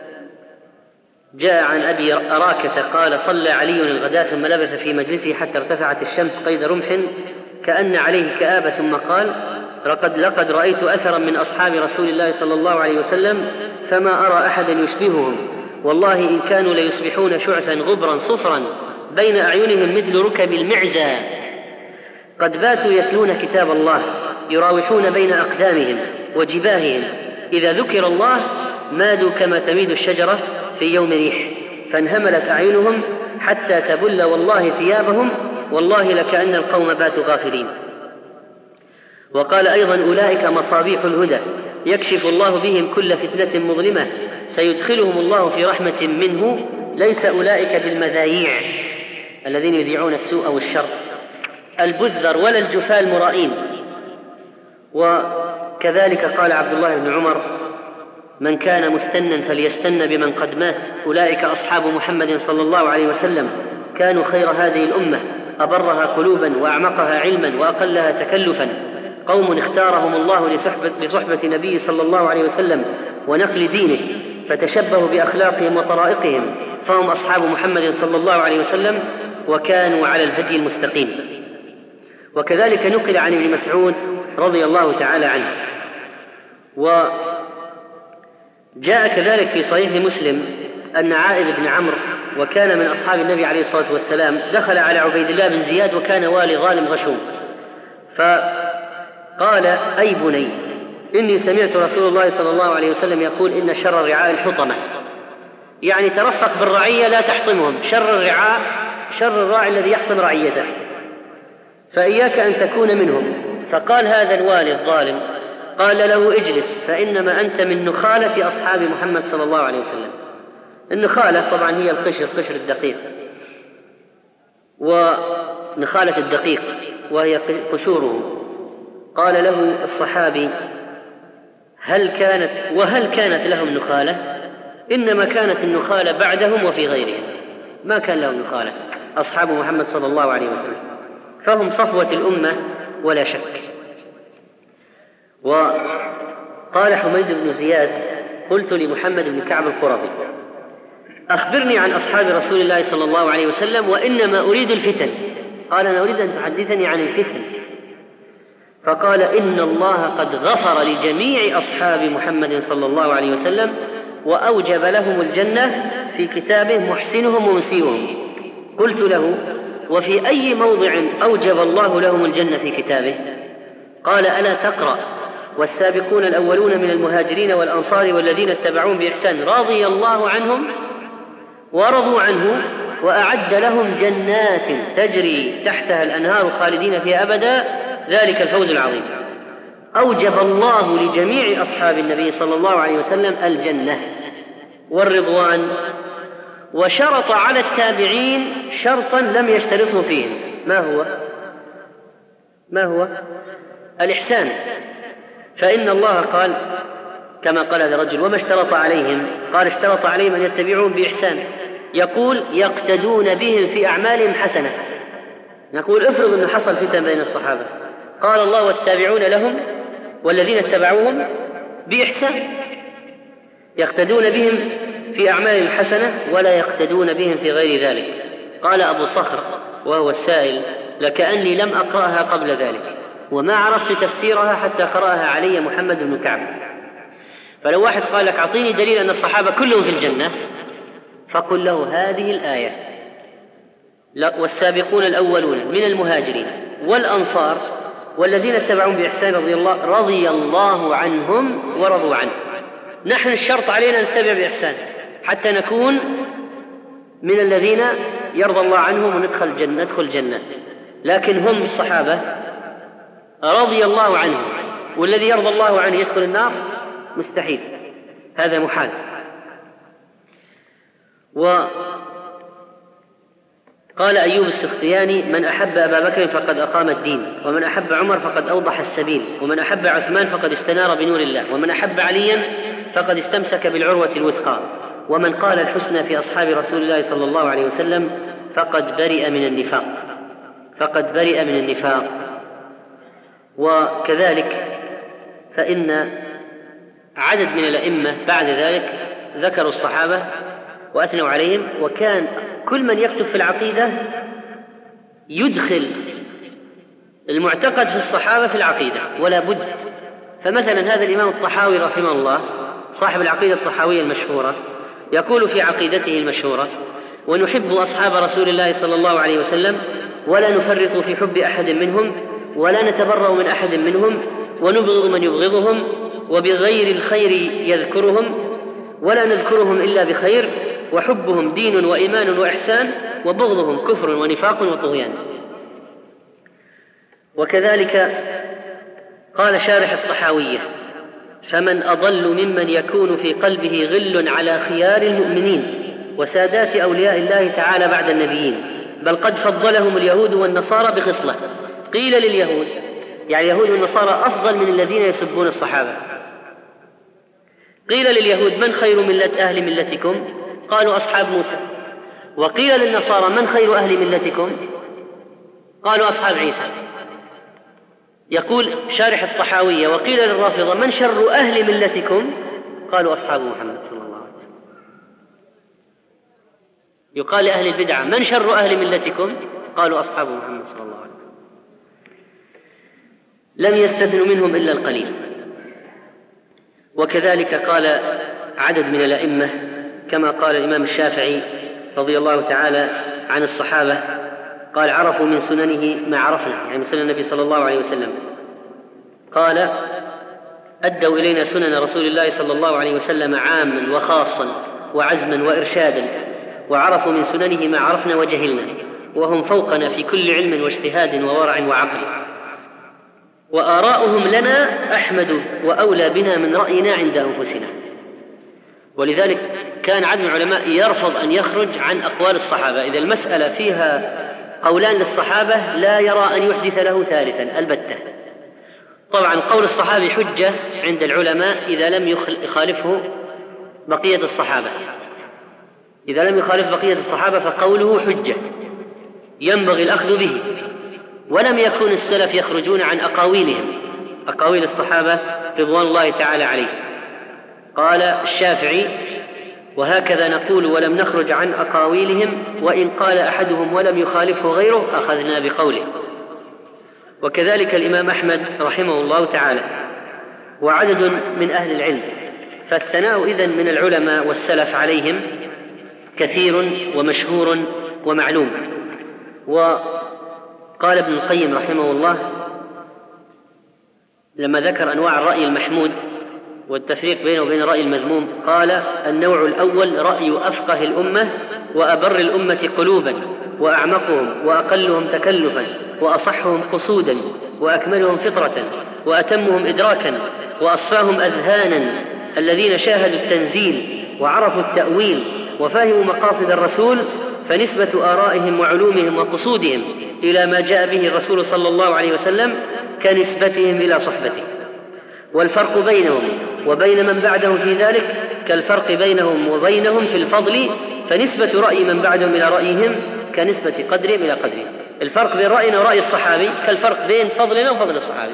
جاء عن أبي أراكة قال: صلى علي الغداة ثم لبث في مجلسه حتى ارتفعت الشمس قيد رمح كأن عليه كآبة، ثم قال: لقد, لقد رأيت أثرا من أصحاب رسول الله صلى الله عليه وسلم فما أرى أحدا يشبههم، والله إن كانوا ليصبحون شعثا غبرا صفرا بين أعينهم مثل ركب المعزى، قد باتوا يتلون كتاب الله يراوحون بين أقدامهم وجباههم، إذا ذكر الله مادوا كما تميد الشجرة في يوم ريح، فانهملت أعينهم حتى تبل والله ثيابهم، والله لكأن القوم باتوا غافلين. وقال أيضا: أولئك مصابيح الهدى يكشف الله بهم كل فتنة مظلمة، سيدخلهم الله في رحمة منه، ليس أولئك بالمذايع الذين يذيعون السوء والشر البذر ولا الجفال المرائين. وكذلك قال عبد الله بن عمر: من كان مستنا فليستن بمن قد مات، أولئك أصحاب محمد صلى الله عليه وسلم، كانوا خير هذه الأمة، أبرها قلوبا وأعمقها علما وأقلها تكلفا، قوم اختارهم الله لصحبة, لصحبة نبي صلى الله عليه وسلم ونقل دينه، فتشبهوا بأخلاقهم وطرائقهم، فهم أصحاب محمد صلى الله عليه وسلم وكانوا على الهدي المستقيم. وكذلك نقل عن ابن مسعود رضي الله تعالى عنه. وجاء كذلك في صحيح مسلم أن عائذ بن عمرو، وكان من أصحاب النبي عليه الصلاة والسلام، دخل على عبيد الله بن زياد وكان والي ظالم غشوم، فقال: أي بني، إني سمعت رسول الله صلى الله عليه وسلم يقول: إن شر الرعاء الحطمة، يعني ترفق بالرعية لا تحطمهم، شر الرعاء شر الراعي الذي يحطم رعيته، فإياك أن تكون منهم. فقال هذا الوالي الظالم، قال له: اجلس، فإنما أنت من نخالة أصحاب محمد صلى الله عليه وسلم. النخالة طبعا هي القشر، قشر الدقيق، ونخالة الدقيق وهي قشوره. قال له الصحابي: هل كانت وهل كانت لهم نخالة؟ إنما كانت النخالة بعدهم وفي غيرهم، ما كان لهم نخالة أصحاب محمد صلى الله عليه وسلم، فهم صفوة الأمة ولا شك. وقال حميد بن زياد: قلت لمحمد بن كعب القرظي: أخبرني عن أصحاب رسول الله صلى الله عليه وسلم وإنما أريد الفتن. قال: أنا أريد أن تحدثني عن الفتن. فقال: إن الله قد غفر لجميع أصحاب محمد صلى الله عليه وسلم وأوجب لهم الجنة في كتابه محسنهم ومسيئهم. قلت له: وفي أي موضع أوجب الله لهم الجنة في كتابه؟ قال: ألا تقرأ: والسابقون الأولون من المهاجرين والأنصار والذين اتبعون بإحسان رضي الله عنهم ورضوا عنه وأعد لهم جنات تجري تحتها الأنهار خالدين فيها أبدا، ذلك الفوز العظيم. أوجب الله لجميع أصحاب النبي صلى الله عليه وسلم الجنة والرضوان، وشرط على التابعين شرطا لم يشترطه فيهم. ما هو؟ ما هو؟ الإحسان. فإن الله قال كما قال هذا الرجل: وما اشترط عليهم؟ قال: اشترط عليهم أن يتبعون بإحسان. يقول: يقتدون بهم في أعمالهم حسنة. نقول: افرض أن حصل فتن بين الصحابة، قال الله والتابعون لهم والذين اتبعوهم بإحسان يقتدون بهم في أعمال حسنة ولا يقتدون بهم في غير ذلك. قال أبو صخر وهو السائل: لكأني لم أقرأها قبل ذلك وما عرفت تفسيرها حتى قرأها علي محمد بن كعب. فلو واحد قال لك أعطيني دليل أن الصحابة كلهم في الجنة، فقل له هذه الآية: والسابقون الأولون من المهاجرين والأنصار والذين اتبعون بإحسان رضي الله, رضي الله عنهم ورضوا عنه. نحن الشرط علينا نتبع بإحسان حتى نكون من الذين يرضى الله عنهم وندخل الجنة ندخل الجنات. لكن هم الصحابة رضي الله عنهم، والذي يرضى الله عنه يدخل النار مستحيل، هذا محال. وقال أيوب السختياني: من أحب أبا بكر فقد أقام الدين، ومن أحب عمر فقد أوضح السبيل، ومن أحب عثمان فقد استنار بنور الله، ومن أحب عليا فقد استمسك بالعروة الوثقى، ومن قال الحسنى في أصحاب رسول الله صلى الله عليه وسلم فقد برئ من النفاق فقد برئ من النفاق. وكذلك فإن عدد من الأئمة بعد ذلك ذكروا الصحابة وأثنوا عليهم، وكان كل من يكتب في العقيدة يدخل المعتقد في الصحابة في العقيدة ولا بد. فمثلا هذا الإمام الطحاوي رحمه الله صاحب العقيدة الطحاوية المشهورة يقول في عقيدته المشهورة: ونحب أصحاب رسول الله صلى الله عليه وسلم ولا نفرط في حب أحد منهم ولا نتبرأ من أحد منهم ونبغض من يبغضهم وبغير الخير يذكرهم ولا نذكرهم إلا بخير، وحبهم دين وإيمان وإحسان، وبغضهم كفر ونفاق وطغيان. وكذلك قال شارح الطحاوية: فمن أضل ممن يكون في قلبه غل على خيار المؤمنين وسادات أولياء الله تعالى بعد النبيين، بل قد فضلهم اليهود والنصارى بخصلة. قيل لليهود، يعني اليهود والنصارى أفضل من الذين يسبون الصحابة. قيل لليهود: من خير ملة أهل ملتكم؟ قالوا أصحاب موسى. وقيل للنصارى: من خير أهل ملتكم؟ قالوا أصحاب عيسى. يقول شارح الطحاوية: وقيل للرافضة: من شر أهل ملتكم؟ قالوا أصحاب محمد صلى الله عليه وسلم. يقال لأهل البدعة: من شر أهل ملتكم؟ قالوا أصحاب محمد صلى الله عليه وسلم. لم يستثنوا منهم إلا القليل. وكذلك قال عدد من الأئمة كما قال الإمام الشافعي رضي الله تعالى عن الصحابة، قال: عرفوا من سننه ما عرفنا، يعني من سنن النبي صلى الله عليه وسلم. قال: أدوا إلينا سنن رسول الله صلى الله عليه وسلم عاما وخاصا وعزما وإرشادا، وعرفوا من سننه ما عرفنا وجهلنا، وهم فوقنا في كل علم واجتهاد وورع وعقل، وآراؤهم لنا أحمد وأولى بنا من رأينا عند أنفسنا. ولذلك كان عدد من العلماء يرفض أن يخرج عن أقوال الصحابة. إذا المسألة فيها قولان للصحابة لا يرى أن يحدث له ثالثا البتة. طبعا قول الصحابي حجة عند العلماء إذا لم يخالفه بقية الصحابة إذا لم يخالف بقية الصحابة فقوله حجة ينبغي الأخذ به. ولم يكن السلف يخرجون عن أقاويلهم، أقاويل الصحابة رضوان الله تعالى عليه. قال الشافعي: وهكذا نقول ولم نخرج عن أقاويلهم، وإن قال أحدهم ولم يخالفه غيره أخذنا بقوله. وكذلك الإمام أحمد رحمه الله تعالى وعدد من أهل العلم. فالثناء إذن من العلماء والسلف عليهم كثير ومشهور ومعلوم. وقال ابن القيم رحمه الله لما ذكر أنواع الرأي المحمود والتفريق بينه وبين الرأي المذموم، قال: النوع الأول رأي أفقه الأمة وأبر الأمة قلوبا وأعمقهم وأقلهم تكلفا وأصحهم قصودا وأكملهم فطرة وأتمهم إدراكا وأصفاهم أذهانا، الذين شاهدوا التنزيل وعرفوا التأويل وفهموا مقاصد الرسول، فنسبة آرائهم وعلومهم وقصودهم إلى ما جاء به الرسول صلى الله عليه وسلم كنسبتهم إلى صحبته. والفرق بينهم وبين من بعدهم في ذلك كالفرق بينهم وبينهم في الفضل، فنسبة رأي من بعدهم إلى رأيهم كنسبة قدرهم إلى قدرهم. الفرق بين رأينا ورأي الصحابي كالفرق بين فضلنا وفضل الصحابي.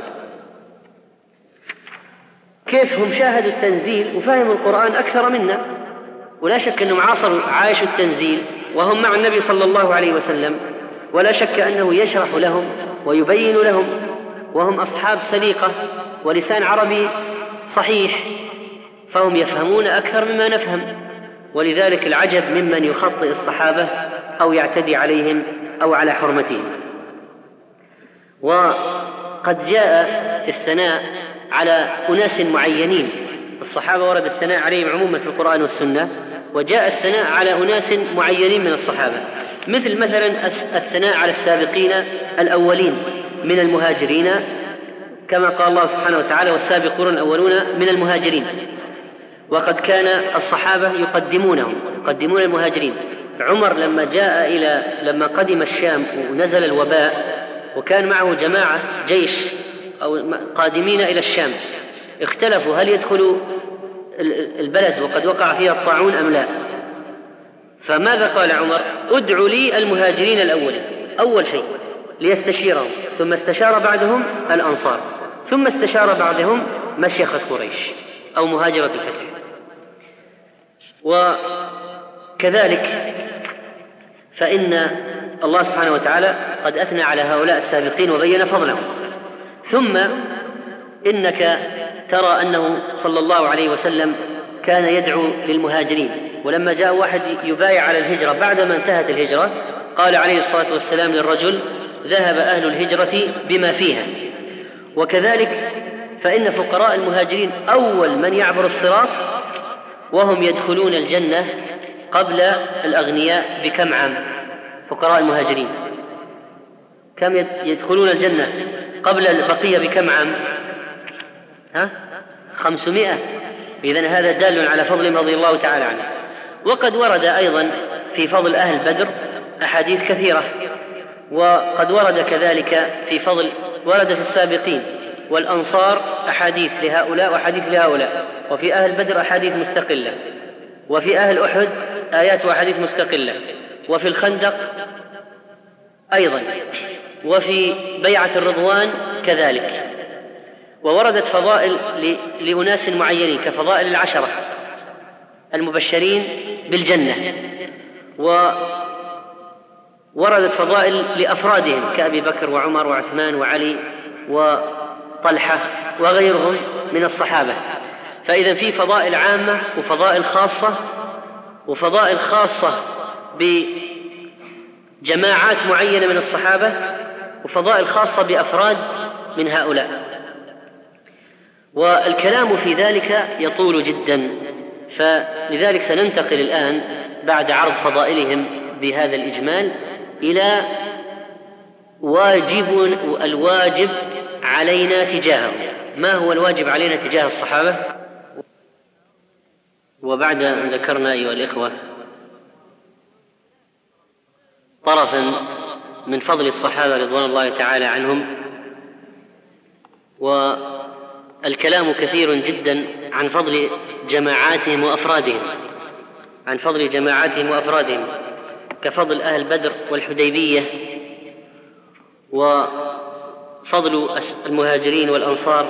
كيف هم شاهدوا التنزيل وفهموا القرآن أكثر منا، ولا شك أنهم عاصروا عايشوا التنزيل وهم مع النبي صلى الله عليه وسلم، ولا شك أنه يشرح لهم ويبين لهم، وهم أصحاب سليقة ولسان عربي صحيح، فهم يفهمون أكثر مما نفهم. ولذلك العجب ممن يخطئ الصحابة أو يعتدي عليهم أو على حرمتهم. وقد جاء الثناء على أناس معينين، الصحابة ورد الثناء عليهم عموما في القرآن والسنة، وجاء الثناء على أناس معينين من الصحابة، مثل مثلا الثناء على السابقين الأولين من المهاجرين، كما قال الله سبحانه وتعالى والسابقون الأولون من المهاجرين. وقد كان الصحابة يقدمونهم يقدمون المهاجرين. عمر لما جاء إلى لما قدم الشام ونزل الوباء وكان معه جماعة جيش أو قادمين إلى الشام، اختلفوا هل يدخلوا البلد وقد وقع فيها الطاعون أم لا. فماذا قال عمر؟ ادعوا لي المهاجرين الأولين أول شيء ليستشيرهم، ثم استشار بعدهم الأنصار، ثم استشار بعدهم مشيخة قريش أو مهاجرة الفتح. وكذلك فإن الله سبحانه وتعالى قد أثنى على هؤلاء السابقين وبين فضلهم. ثم إنك ترى أنه صلى الله عليه وسلم كان يدعو للمهاجرين، ولما جاء واحد يبايع على الهجرة بعدما انتهت الهجرة قال عليه الصلاة والسلام للرجل: ذهب أهل الهجرة بما فيها. وكذلك فإن فقراء المهاجرين أول من يعبر الصراط وهم يدخلون الجنة قبل الأغنياء بكم عام. فقراء المهاجرين كم يدخلون الجنة قبل البقية بكم عام؟ ها؟ خمسمائة. إذن هذا دال على فضل رضي الله تعالى عنه. وقد ورد أيضا في فضل أهل بدر أحاديث كثيرة، وقد ورد كذلك في فضل ورد في السابقين والأنصار أحاديث لهؤلاء وأحاديث لهؤلاء، وفي أهل بدر أحاديث مستقلة، وفي أهل أحد آيات وأحاديث مستقلة، وفي الخندق أيضا، وفي بيعة الرضوان كذلك. ووردت فضائل لأناس معينين كفضائل العشرة المبشرين بالجنة، ووردت فضائل لأفرادهم كأبي بكر وعمر وعثمان وعلي وطلحة وغيرهم من الصحابة. فإذا في فضائل عامة وفضائل خاصة، وفضائل خاصة بجماعات معينة من الصحابة، وفضائل خاصة بأفراد من هؤلاء. والكلام في ذلك يطول جدا، فلذلك سننتقل الآن بعد عرض فضائلهم بهذا الإجمال إلى واجب الواجب علينا تجاههم. ما هو الواجب علينا تجاه الصحابة؟ وبعد أن ذكرنا أيها الإخوة طرفا من فضل الصحابة رضوان الله تعالى عنهم، والكلام كثير جدا عن فضل جماعاتهم وأفرادهم عن فضل جماعاتهم وأفرادهم كفضل أهل بدر والحديبية، وفضل المهاجرين والأنصار،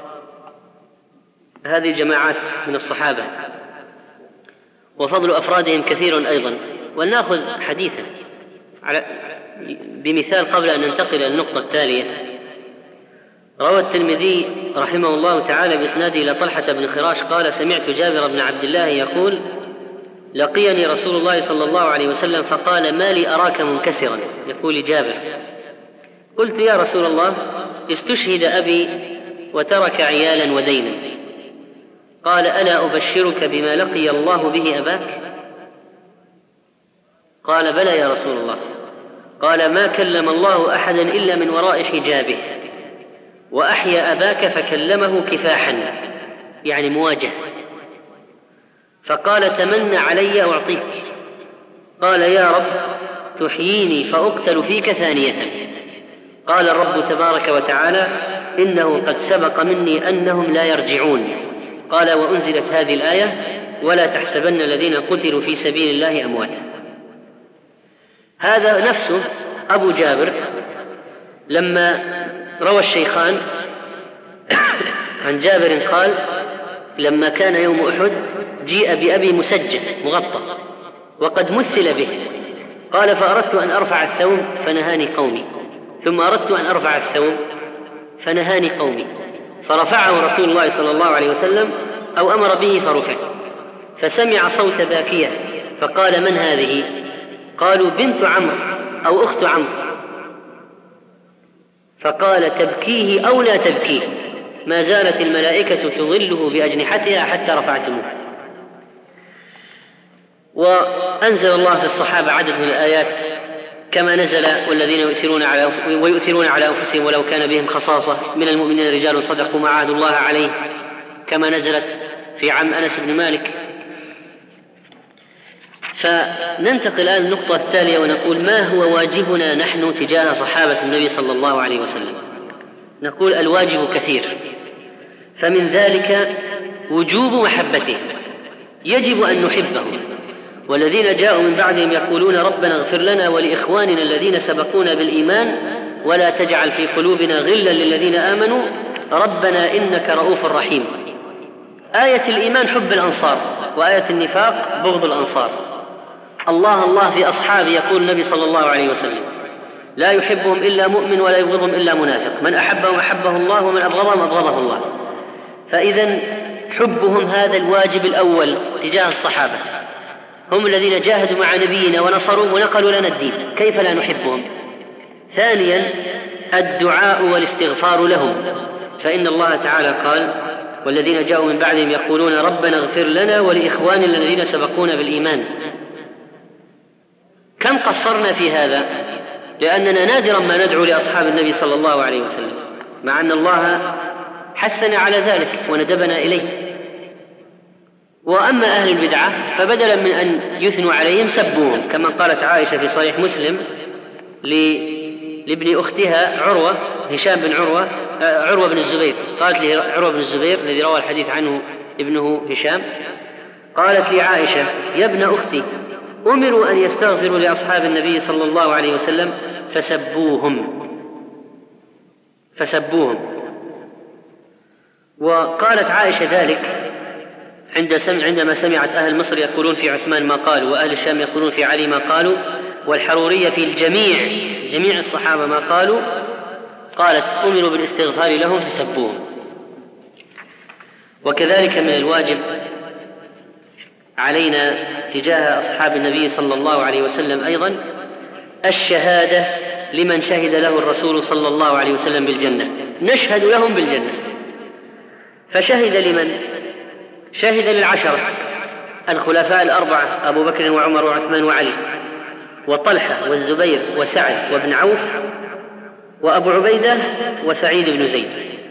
هذه جماعات من الصحابة، وفضل أفرادهم كثير أيضا. ونأخذ حديثا على بمثال قبل أن ننتقل إلى النقطة التالية. روى الترمذي رحمه الله تعالى بإسناده إلى طلحة بن خراش قال: سمعت جابر بن عبد الله يقول: لقيني رسول الله صلى الله عليه وسلم فقال: ما لي أراك منكسرا؟ يقول جابر: قلت: يا رسول الله، استشهد أبي وترك عيالا ودينا. قال: ألا أبشرك بما لقي الله به أباك؟ قال: بلى يا رسول الله. قال: ما كلم الله أحدا إلا من وراء حجابه، وأحيا أباك فكلمه كفاحا، يعني مواجهة. فقال: تمنى علي أعطيك. قال: يا رب، تحييني فأقتل فيك ثانية. قال الرب تبارك وتعالى: إنه قد سبق مني أنهم لا يرجعون. قال: وأنزلت هذه الآية: ولا تحسبن الذين قتلوا في سبيل الله أمواتا. هذا نفسه أبو جابر لما روى الشيخان عن جابر قال: لما كان يوم أحد جيء بأبي مسجل مغطى وقد مثل به، قال: فأردت أن أرفع الثوب فنهاني قومي، ثم أردت أن أرفع الثوب فنهاني قومي، فرفعه رسول الله صلى الله عليه وسلم أو أمر به فرفع، فسمع صوت باكية فقال: من هذه؟ قالوا: بنت عمرو أو أخت عمرو، فقال: تبكيه أو لا تبكيه، ما زالت الملائكة تظله بأجنحتها حتى رفعتموه. وأنزل الله في الصحابة عدد من الآيات كما نزل: والذين يؤثرون على ويؤثرون على أنفسهم ولو كان بهم خصاصة من المؤمنين رجال صدقوا ما عاهدوا الله عليه، كما نزلت في عم أنس بن مالك. فننتقل الآن للنقطة التالية ونقول: ما هو واجبنا نحن تجاه صحابة النبي صلى الله عليه وسلم؟ نقول: الواجب كثير، فمن ذلك وجوب محبتهم، يجب أن نحبهم. والذين جاءوا من بعدهم يقولون: ربنا اغفر لنا ولإخواننا الذين سبقونا بالإيمان ولا تجعل في قلوبنا غلا للذين آمنوا ربنا إنك رؤوف رحيم. آية الإيمان حب الأنصار، وآية النفاق بغض الأنصار. الله الله في أصحابه، يقول النبي صلى الله عليه وسلم: لا يحبهم إلا مؤمن ولا يبغضهم إلا منافق، من أحبهم أحبه الله ومن أبغضهم أبغضه الله. فإذن حبهم هذا الواجب الأول تجاه الصحابة، هم الذين جاهدوا مع نبينا ونصروا ونقلوا لنا الدين، كيف لا نحبهم؟ ثانيا الدعاء والاستغفار لهم، فإن الله تعالى قال: والذين جاءوا من بعدهم يقولون ربنا اغفر لنا ولإخواننا الذين سبقونا بالإيمان. كم قصرنا في هذا؟ لأننا نادرا ما ندعو لأصحاب النبي صلى الله عليه وسلم، مع أن الله حثنا على ذلك وندبنا إليه. وأما أهل البدعة فبدلا من أن يثنوا عليهم سبوهم، كما قالت عائشة في صحيح مسلم لابن أختها عروة هشام بن عروة عروة بن الزبير، قالت لي عروة بن الزبير الذي روى الحديث عنه ابنه هشام، قالت لي عائشة: يا ابن أختي، أمروا أن يستغفروا لأصحاب النبي صلى الله عليه وسلم فسبوهم فسبوهم وقالت عائشة ذلك عندما سمعت أهل مصر يقولون في عثمان ما قالوا، وأهل الشام يقولون في علي ما قالوا، والحرورية في الجميع جميع الصحابة ما قالوا، قالت: أمروا بالاستغفار لهم فسبوهم. وكذلك من الواجب علينا تجاه أصحاب النبي صلى الله عليه وسلم أيضا الشهادة لمن شهد له الرسول صلى الله عليه وسلم بالجنة، نشهد لهم بالجنة. فشهد لمن؟ شهد للعشرة الخلفاء الأربعة أبو بكر وعمر وعثمان وعلي وطلحة والزبير وسعد وابن عوف وأبو عبيدة وسعيد بن زيد،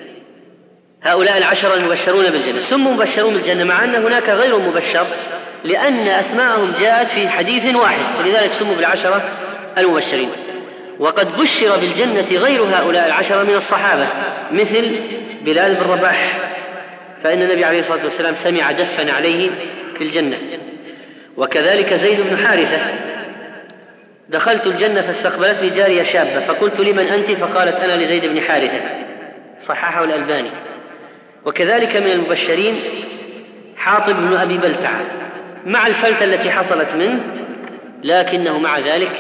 هؤلاء العشرة المبشرون بالجنة. سموا مبشرون بالجنة مع أن هناك غير مبشر، لأن أسماءهم جاءت في حديث واحد، ولذلك سموا بالعشرة المبشرين. وقد بشر بالجنة غير هؤلاء العشرة من الصحابة، مثل بلال بن رباح، فإن النبي عليه الصلاة والسلام سمع دفا عليه في الجنة. وكذلك زيد بن حارثة: دخلت الجنة فاستقبلتني جارية شابة فقلت: لمن أنت؟ فقالت: أنا لزيد بن حارثة، صححه الألباني. وكذلك من المبشرين حاطب بن أبي بلتعة، مع الفلتة التي حصلت منه، لكنه مع ذلك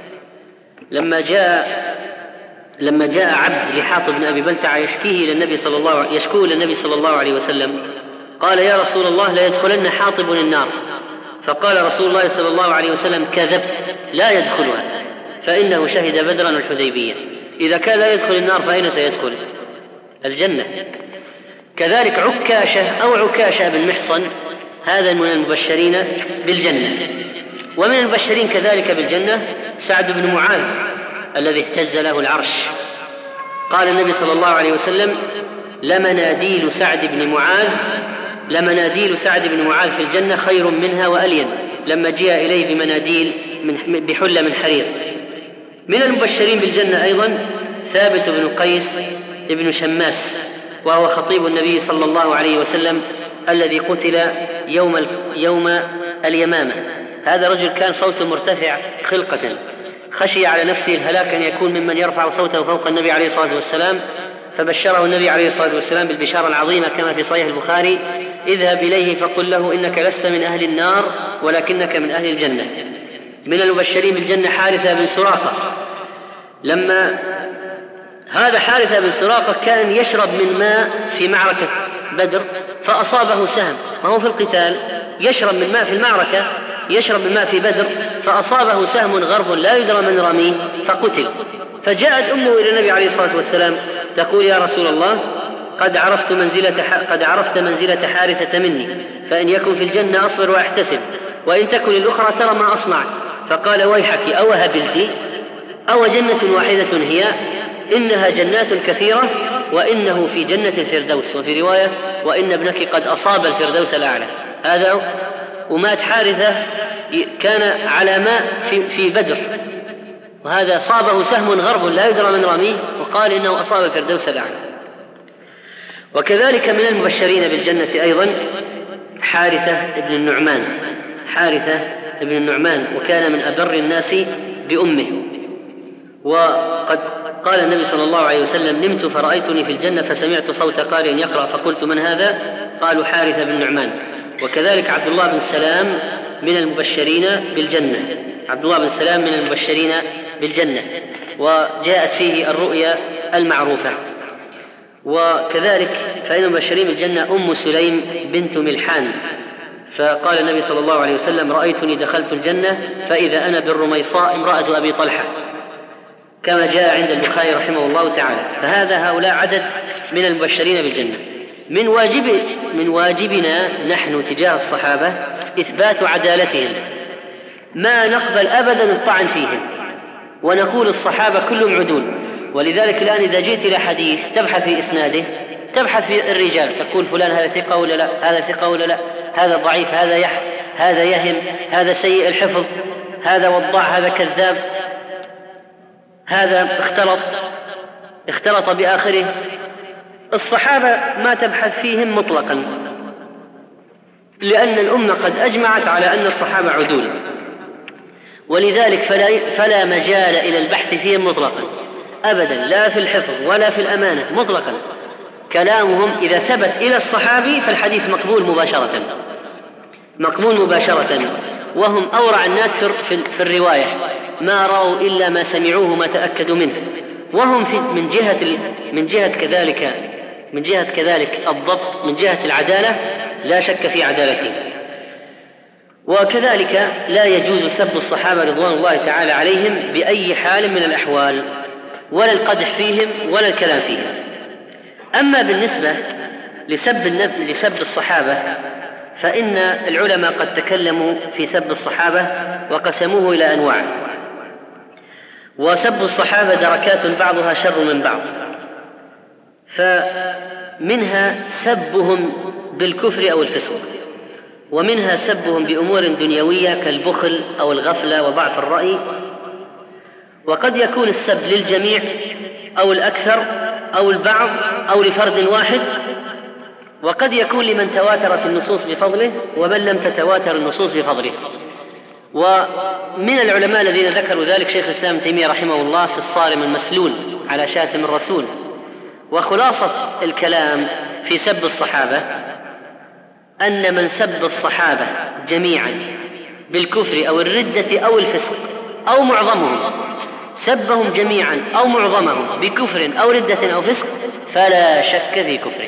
لما جاء لما جاء عبد لحاطب بن أبي بلتعة يشكيه إلى النبي صلى الله يشكوه إلى النبي صلى الله عليه وسلم، قال: يا رسول الله، لا يدخلن حاطب النار. فقال رسول الله صلى الله عليه وسلم: كذبت، لا يدخلها، فإنه شهد بدرا والحديبية. إذا كان لا يدخل النار فأين سيدخل؟ الجنة. كذلك عكاشة أو عكاشة بن محصن، هذا من المبشرين بالجنة. ومن المبشرين كذلك بالجنة سعد بن معاذ الذي اهتز له العرش. قال النبي صلى الله عليه وسلم: لمناديل سعد بن معاذ لمناديل سعد بن معاذ في الجنة خير منها وألين، لما جاء إليه بمناديل من بحلة من حرير. من المبشرين بالجنة أيضا ثابت بن قيس بن شماس، وهو خطيب النبي صلى الله عليه وسلم الذي قتل يوم يوم اليمامة. هذا رجل كان صوته مرتفع خلقة، خشي على نفسه الهلاك أن يكون ممن يرفع صوته فوق النبي عليه الصلاة والسلام، فبشره النبي عليه الصلاة والسلام بالبشارة العظيمة كما في صحيح البخاري: اذهب إليه فقل له إنك لست من أهل النار ولكنك من أهل الجنة. من المبشرين بالجنة حارثة بن سراقة. لما هذا حارثة بن سراقة كان يشرب من ماء في معركة بدر فأصابه سهم، ما هو في القتال يشرب من ماء في المعركة، يشرب من ماء في بدر فأصابه سهم غرب لا يدرى من رميه فقتل. فجاءت أمه إلى النبي عليه الصلاة والسلام تقول: يا رسول الله، قد عرفت منزلة قد عرفت منزلة حارثة مني، فإن يكن في الجنة أصبر وأحتسب، وإن تكن الأخرى ترى ما أصنع. فقال: ويحك، أو هبلت، أو جنة واحدة هي؟ إنها جنات كثيرة، وإنه في جنة الفردوس. وفي رواية: وإن ابنك قد أصاب الفردوس الأعلى. هذا ومات حارثة كان على ماء في, في بدر، وهذا صابه سهم غرب لا يدرى من رميه، وقال إنه أصاب الفردوس الأعلى. وكذلك من المبشرين بالجنة أيضا حارثة بن النعمان. حارثة بن النعمان وكان من أبر الناس بأمه. وقد قال النبي صلى الله عليه وسلم: نمت فرأيتني في الجنة فسمعت صوت قارئ يقرأ فقلت: من هذا؟ قالوا: حارثة بن النعمان. وكذلك عبد الله بن سلام من المبشرين بالجنة. عبد الله بن سلام من المبشرين بالجنة، وجاءت فيه الرؤيا المعروفة. وكذلك فإن المبشرين بالجنة أم سليم بنت ملحان، فقال النبي صلى الله عليه وسلم: رأيتني دخلت الجنة فإذا أنا بالرميصاء امرأة أبي طلحة، كما جاء عند البخاري رحمه الله تعالى. فهذا هؤلاء عدد من المبشرين بالجنة. من واجب من واجبنا نحن تجاه الصحابة إثبات عدالتهم، ما نقبل أبدا الطعن فيهم، ونقول الصحابة كلهم عدول. ولذلك الآن إذا جئت إلى حديث تبحث في إسناده، تبحث في الرجال، تقول فلان هذا ثقة ولا لا، هذا ثقة ولا لا، هذا ضعيف، هذا يح هذا يهم، هذا سيء الحفظ، هذا وضاع، هذا كذاب، هذا اختلط اختلط بآخره. الصحابة ما تبحث فيهم مطلقا، لأن الأمة قد أجمعت على أن الصحابة عدول، ولذلك فلا, فلا مجال إلى البحث فيهم مطلقا أبدا، لا في الحفظ ولا في الأمانة مطلقا. كلامهم إذا ثبت إلى الصحابي فالحديث مقبول مباشرة، مقبول مباشرة. وهم أورع الناس في الرواية، ما رأوا إلا ما سمعوه ما تأكدوا منه. وهم في من جهة من جهة كذلك من جهة كذلك الضبط، من جهة العدالة لا شك في عدالتهم. وكذلك لا يجوز سب الصحابة رضوان الله تعالى عليهم بأي حال من الأحوال، ولا القدح فيهم ولا الكلام فيهم. أما بالنسبة لسب لسب الصحابة فإن العلماء قد تكلموا في سب الصحابة وقسموه إلى أنواع. وسب الصحابة دركات بعضها شر من بعض، فمنها سبهم بالكفر أو الفسق، ومنها سبهم بأمور دنيوية كالبخل أو الغفلة وضعف الرأي. وقد يكون السب للجميع أو الأكثر أو البعض أو لفرد واحد، وقد يكون لمن تواترت النصوص بفضله ومن لم تتواتر النصوص بفضله. ومن العلماء الذين ذكروا ذلك شيخ الإسلام ابن تيمية رحمه الله في الصارم المسلول على شاتم الرسول. وخلاصة الكلام في سب الصحابة أن من سب الصحابة جميعا بالكفر أو الردة أو الفسق أو معظمهم، سبهم جميعا أو معظمهم بكفر أو ردة أو فسق، فلا شك في كفره،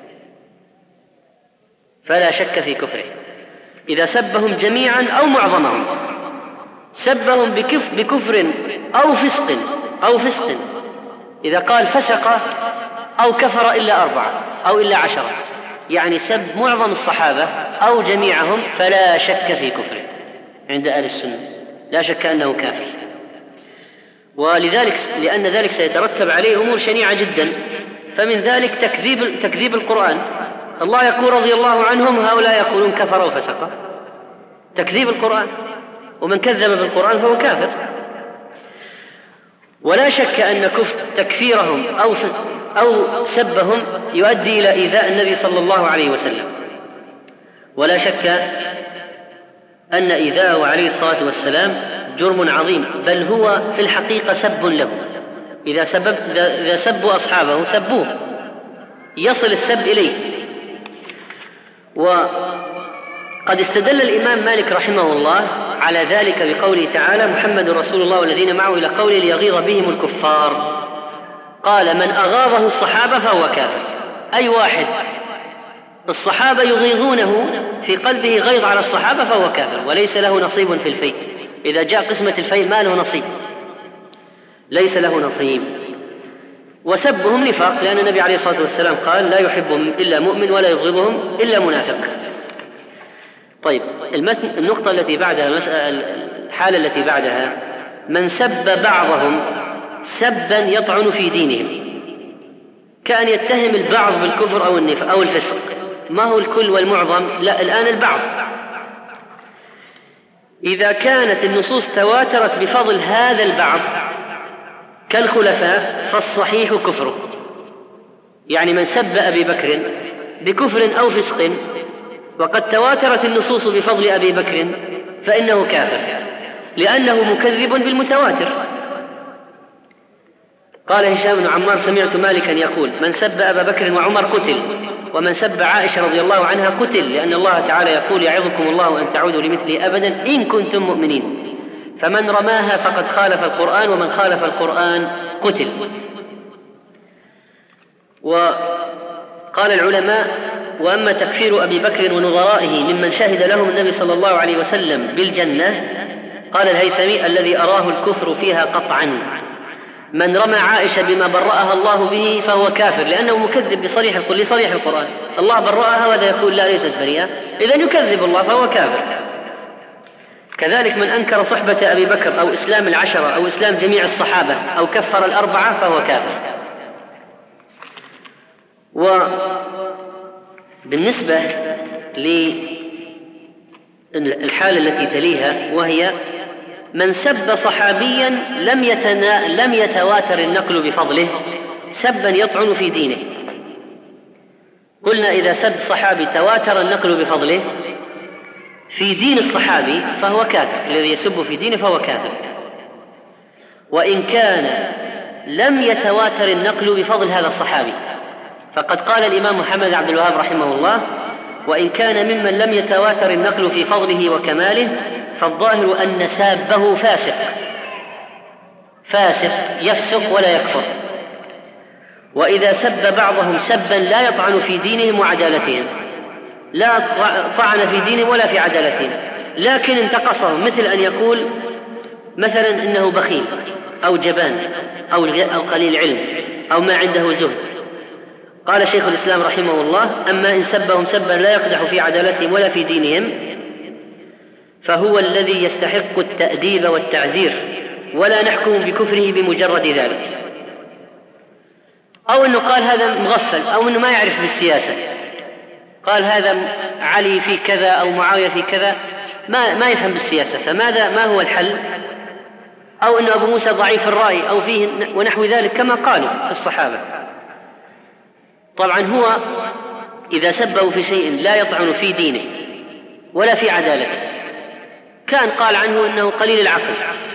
فلا شك في كفره. إذا سبهم جميعا أو معظمهم، سبهم بكف بكفر أو فسق أو فسق، إذا قال فسق أو كفر إلا أربعة أو إلا عشرة، يعني سب معظم الصحابة أو جميعهم، فلا شك في كفره عند أهل السنة، لا شك أنه كافر. ولذلك لأن ذلك سيترتب عليه أمور شنيعة جدا. فمن ذلك تكذيب تكذيب القرآن. الله يقول رضي الله عنهم، هؤلاء يقولون كفر وفسق، تكذيب القرآن، ومن كذب بالقرآن فهو كافر. ولا شك أن كفر تكفيرهم أو أو سبهم يؤدي إلى إيذاء النبي صلى الله عليه وسلم، ولا شك أن إيذاءه عليه الصلاة والسلام جرم عظيم، بل هو في الحقيقة سب له. إذا سببت إذا سبوا أصحابه سبوه، يصل السب إليه. وقد استدل الإمام مالك رحمه الله على ذلك بقوله تعالى: محمد رسول الله والذين معه إلى قوله ليغيظ بهم الكفار. قال: من أغاظه الصحابة فهو كافر. أي واحد الصحابة يغيظونه في قلبه غيظ على الصحابة فهو كافر وليس له نصيب في الفيء. إذا جاء قسمة الفيء ما له نصيب، ليس له نصيب. وسبهم نفاق، لأن النبي عليه الصلاة والسلام قال: لا يحبهم إلا مؤمن ولا يبغضهم إلا منافق. طيب، النقطة التي بعدها، الحالة التي بعدها: من سب بعضهم سبا يطعن في دينهم، كأن يتهم البعض بالكفر أو النفاق أو الفسق. ما هو الكل والمعظم؟ لا، الآن البعض. إذا كانت النصوص تواترت بفضل هذا البعض كالخلفاء فالصحيح كفره. يعني من سب أبي بكر بكفر أو فسق وقد تواترت النصوص بفضل أبي بكر فإنه كافر، لأنه مكذب بالمتواتر. قال هشام بن عمار: سمعت مالكا يقول: من سب أبا بكر وعمر قتل، ومن سب عائشة رضي الله عنها قتل، لأن الله تعالى يقول: يعظكم الله أن تعودوا لمثله أبدا إن كنتم مؤمنين. فمن رماها فقد خالف القرآن، ومن خالف القرآن قتل. وقال العلماء: وأما تكفير أبي بكر ونظرائه ممن شهد لهم النبي صلى الله عليه وسلم بالجنة، قال الهيثمي: الذي أراه الكفر فيها قطعا من رمى عائشة بما برأها الله به فهو كافر، لأنه مكذب بصريح لصريح القرآن. الله برأها وهذا يقول لا ليست بريئة، إذن يكذب الله فهو كافر. كذلك من أنكر صحبة أبي بكر أو إسلام العشرة أو إسلام جميع الصحابة أو كفر الأربعة فهو كافر. وبالنسبة للحالة التي تليها، وهي من سب صحابيا لم, يتنا... لم يتواتر النقل بفضله سبا يطعن في دينه. قلنا إذا سب صحابي تواتر النقل بفضله في دين الصحابي فهو كافر، الذي يسب في دينه فهو كافر. وإن كان لم يتواتر النقل بفضل هذا الصحابي، فقد قال الإمام محمد عبد الوهاب رحمه الله: وإن كان ممن لم يتواتر النقل في فضله وكماله فالظاهر أن سابه فاسق فاسق يفسق ولا يكفر. وإذا سب بعضهم سبا لا يطعن في دينهم وعدالتهم، لا طعن في دينهم ولا في عدالتهم، لكن انتقصهم، مثل أن يقول مثلا إنه بخيل أو جبان أو قليل علم أو ما عنده زهد. قال شيخ الإسلام رحمه الله: أما إن سبهم سبا لا يقدح في عدالتهم ولا في دينهم فهو الذي يستحق التأديب والتعزير، ولا نحكم بكفره بمجرد ذلك. أو أنه قال هذا مغفل، أو أنه ما يعرف بالسياسة، قال هذا علي في كذا أو معاوية في كذا، ما, ما يفهم بالسياسة، فماذا ما هو الحل؟ أو أن أبو موسى ضعيف الرأي أو فيه ونحو ذلك كما قالوا في الصحابة. طبعا هو إذا سبه في شيء لا يطعن في دينه ولا في عدالته، كان قال عنه أنه قليل العقل،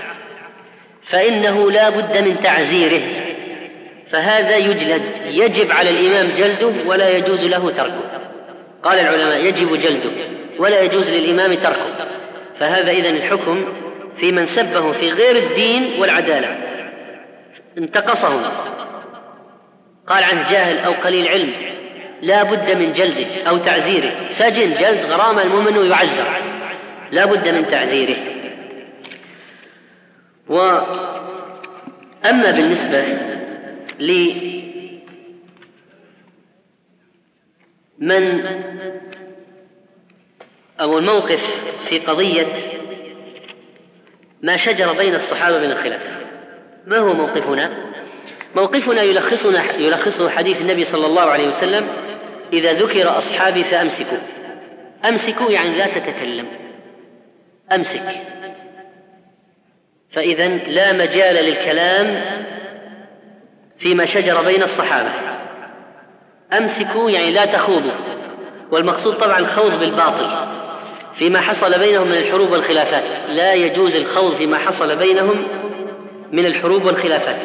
فإنه لا بد من تعزيره، فهذا يجلد، يجب على الإمام جلده ولا يجوز له تركه. قال العلماء: يجب جلده ولا يجوز للإمام تركه. فهذا إذن الحكم في من سبه في غير الدين والعدالة، انتقصهم، قال عنه جاهل أو قليل علم، لا بد من جلده أو تعزيره، سجن، جلد، غرامة، المهم أنه يعزر، لا بد من تعزيره. وأما بالنسبة لمن أو الموقف في قضية ما شجر بين الصحابة من الخلاف، ما هو موقفنا؟ موقفنا يلخصنا يلخصه حديث النبي صلى الله عليه وسلم: إذا ذكر أصحابي فأمسكوا. أمسكوا يعني لا تتكلم، أمسك. فإذن لا مجال للكلام فيما شجر بين الصحابة. أمسكوا يعني لا تخوضوا، والمقصود طبعا الخوض بالباطل، فيما حصل بينهم من الحروب والخلافات، لا يجوز الخوض فيما حصل بينهم من الحروب والخلافات،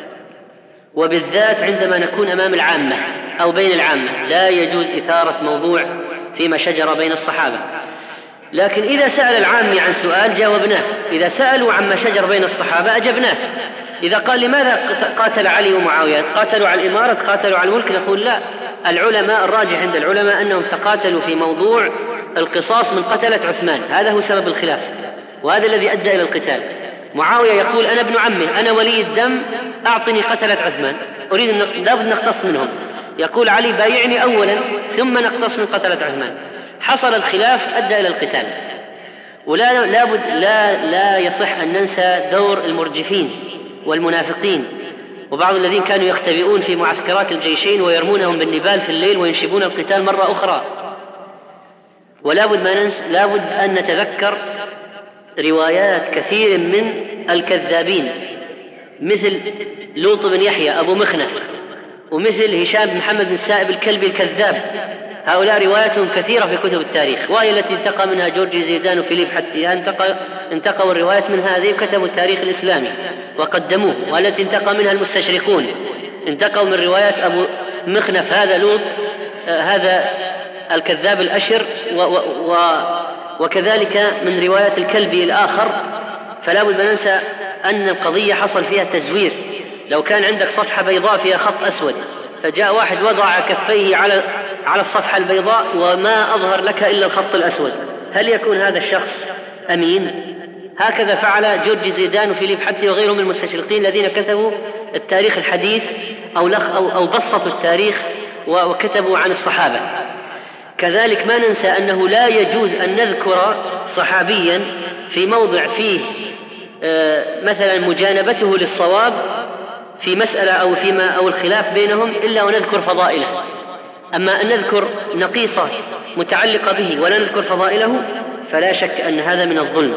وبالذات عندما نكون أمام العامة أو بين العامة لا يجوز إثارة موضوع فيما شجر بين الصحابة. لكن إذا سأل العامي عن سؤال جاوبناه، إذا سألوا عما شجر بين الصحابة أجبناه. إذا قال لماذا قاتل علي ومعاوية؟ قاتلوا على الإمارة، قاتلوا على الملك؟ نقول لا، العلماء الراجح عند العلماء أنهم تقاتلوا في موضوع القصاص من قتلة عثمان، هذا هو سبب الخلاف وهذا الذي أدى إلى القتال. معاوية يقول أنا ابن عمه، أنا ولي الدم، أعطني قتلة عثمان، أريد أن لابد نقتص منهم. يقول علي بايعني أولا ثم نقتص من قتلة عثمان. حصل الخلاف أدى إلى القتال. ولا لابد لا لا يصح أن ننسى دور المرجفين والمنافقين وبعض الذين كانوا يختبئون في معسكرات الجيشين ويرمونهم بالنبال في الليل وينشبون القتال مرة أخرى. ولا بد ما ننسى، لا بد أن نتذكر روايات كثير من الكذابين مثل لوط بن يحيى أبو مخنف، ومثل هشام بن محمد بن السائب الكلبي الكذاب. هؤلاء رواياتهم كثيرة في كتب التاريخ، وهي التي انتقى منها جورجي زيدان وفيليب حتى انتقى انتقوا الروايات من هذه وكتبوا التاريخ الإسلامي وقدموه، والتي انتقى منها المستشرقون انتقوا من روايات أبو مخنف هذا لوط آه هذا الكذاب الأشر و و و وكذلك من روايات الكلبي الآخر. فلا بد أن ننسى أن القضية حصل فيها تزوير. لو كان عندك صفحة بيضاء فيها خط أسود فجاء واحد وضع كفيه على على الصفحة البيضاء وما أظهر لك إلا الخط الأسود، هل يكون هذا الشخص أمين؟ هكذا فعل جورج زيدان وفيليب حتى وغيرهم من المستشرقين الذين كتبوا التاريخ الحديث أو لخ أو, أو بسطوا التاريخ وكتبوا عن الصحابة. كذلك ما ننسى أنه لا يجوز أن نذكر صحابيا في موضع فيه مثلا مجانبته للصواب في مسألة أو فيما أو الخلاف بينهم إلا ونذكر فضائله. أما أن نذكر نقيصة متعلقة به ولا نذكر فضائله فلا شك أن هذا من الظلم.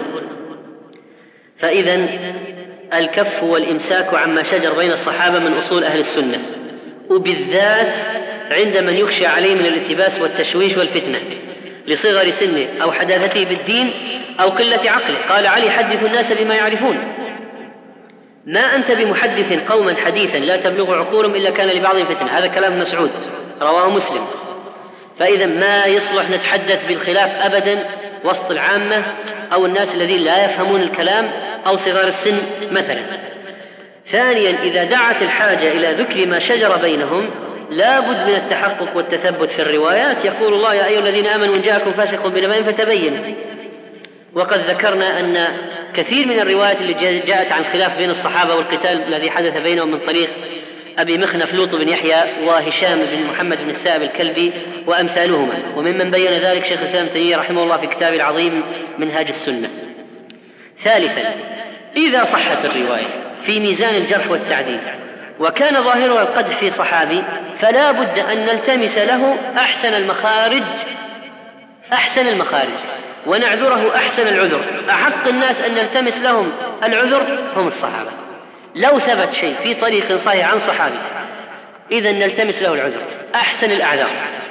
فإذا الكف والإمساك عما شجر بين الصحابة من أصول أهل السنة، وبالذات عند من يخشى عليه من الالتباس والتشويش والفتنة لصغر سنه أو حداثته بالدين أو قلة عقله. قال علي حدث الناس بما يعرفون، ما أنت بمحدث قوما حديثا لا تبلغ عقولهم إلا كان لبعضهم فتنة. هذا كلام مسعود رواه مسلم. فإذا ما يصلح نتحدث بالخلاف أبدا وسط العامة أو الناس الذين لا يفهمون الكلام أو صغار السن مثلا. ثانيا إذا دعت الحاجة إلى ذكر ما شجر بينهم لا بد من التحقق والتثبت في الروايات. يقول الله يا أيها الذين آمنوا إن جاءكم فاسق بنبأ فتبين. وقد ذكرنا أن كثير من الروايات اللي جاءت عن خلاف بين الصحابة والقتال الذي حدث بينهم من طريق أبي مخنف لوط بن يحيى وهشام بن محمد بن السائب الكلبي وأمثالهما، وممن بين ذلك شيخ الإسلام ابن تيمية رحمه الله في كتابه العظيم منهاج السنة. ثالثا إذا صحت الرواية في ميزان الجرح والتعديل وكان ظاهرها القدح في صحابي فلا بد أن نلتمس له أحسن المخارج أحسن المخارج ونعذره أحسن العذر. أحق الناس أن نلتمس لهم العذر هم الصحابة. لو ثبت شيء في طريق صحيح عن صحابي إذن نلتمس له العذر أحسن الأعذار،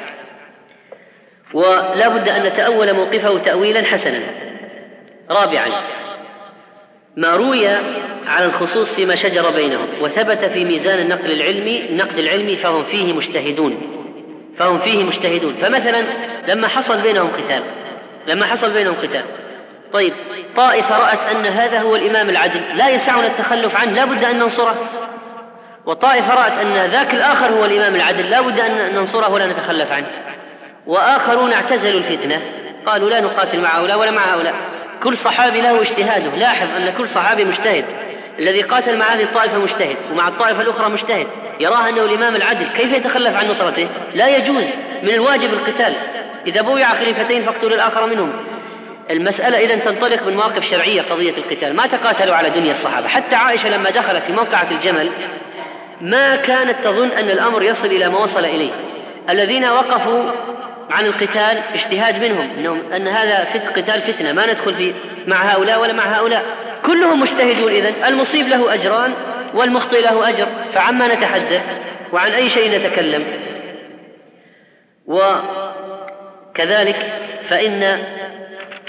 ولا بد أن نتأول موقفه تأويلا حسنا. رابعا ما روي على الخصوص فيما شجر بينهم وثبت في ميزان النقل العلمي النقد العلمي فهم فيه مجتهدون فهم فيه مجتهدون فمثلا لما حصل بينهم قتال لما حصل بينهم قتال طيب طائفة رأت أن هذا هو الإمام العدل لا يسعنا التخلف عنه لا بد أن ننصره، وطائفة رأت أن ذاك الآخر هو الإمام العدل لا بد أن ننصره ولا نتخلف عنه، وآخرون اعتزلوا الفتنة قالوا لا نقاتل مع هؤلاء ولا مع هؤلاء. كل صحابي له اجتهاده. لاحظ أن كل صحابي مجتهد، الذي قاتل مع هذه الطائفة مجتهد ومع الطائفة الأخرى مجتهد يراه أنه الإمام العدل، كيف يتخلف عن نصرته؟ لا يجوز، من الواجب القتال. إذا بويع خليفتين فاقتلوا الآخر منهم. المسألة إذن تنطلق من مواقف شرعية. قضية القتال ما تقاتلوا على دنيا الصحابة. حتى عائشة لما دخلت في موقعة الجمل ما كانت تظن أن الأمر يصل إلى ما وصل إليه. الذين وقفوا عن القتال اجتهاد منهم إنهم أن هذا قتال فتنة ما ندخل في مع هؤلاء ولا مع هؤلاء، كلهم مجتهدون. إذن المصيب له أجران والمخطئ له أجر، فعما نتحدث وعن أي شيء نتكلم. وكذلك فإن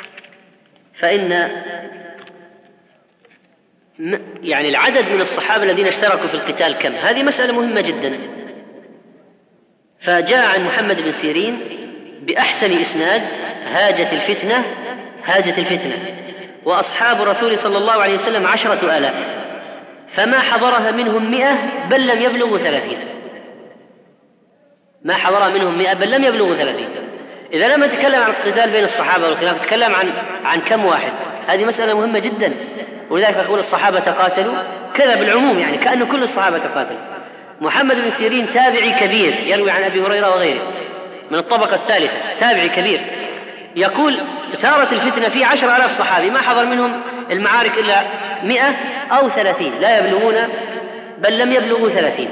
فإن يعني العدد من الصحابة الذين اشتركوا في القتال كم؟ هذه مسألة مهمة جدا. فجاء عن محمد بن سيرين بأحسن إسناد: هاجت الفتنة هاجت الفتنة وأصحاب رسول صلى الله عليه وسلم عشرة آلاف فما حضرها منهم مئة بل لم يبلغوا ثلاثين. ما حضرها منهم مئة بل لم يبلغوا ثلاثين. إذا لم نتكلم عن القتال بين الصحابة والخلاف نتكلم عن عن كم واحد. هذه مسألة مهمة جدا، ولذلك أقول الصحابة تقاتلوا كذا بالعموم، يعني كأنه كل الصحابة تقاتلوا. محمد بن سيرين تابعي كبير يروي عن أبي هريرة وغيره من الطبقة الثالثة، تابعي كبير، يقول: ثارت الفتنة في عشر آلاف صحابي ما حضر منهم المعارك إلا مئة أو ثلاثين، لا يبلغون بل لم يبلغوا ثلاثين.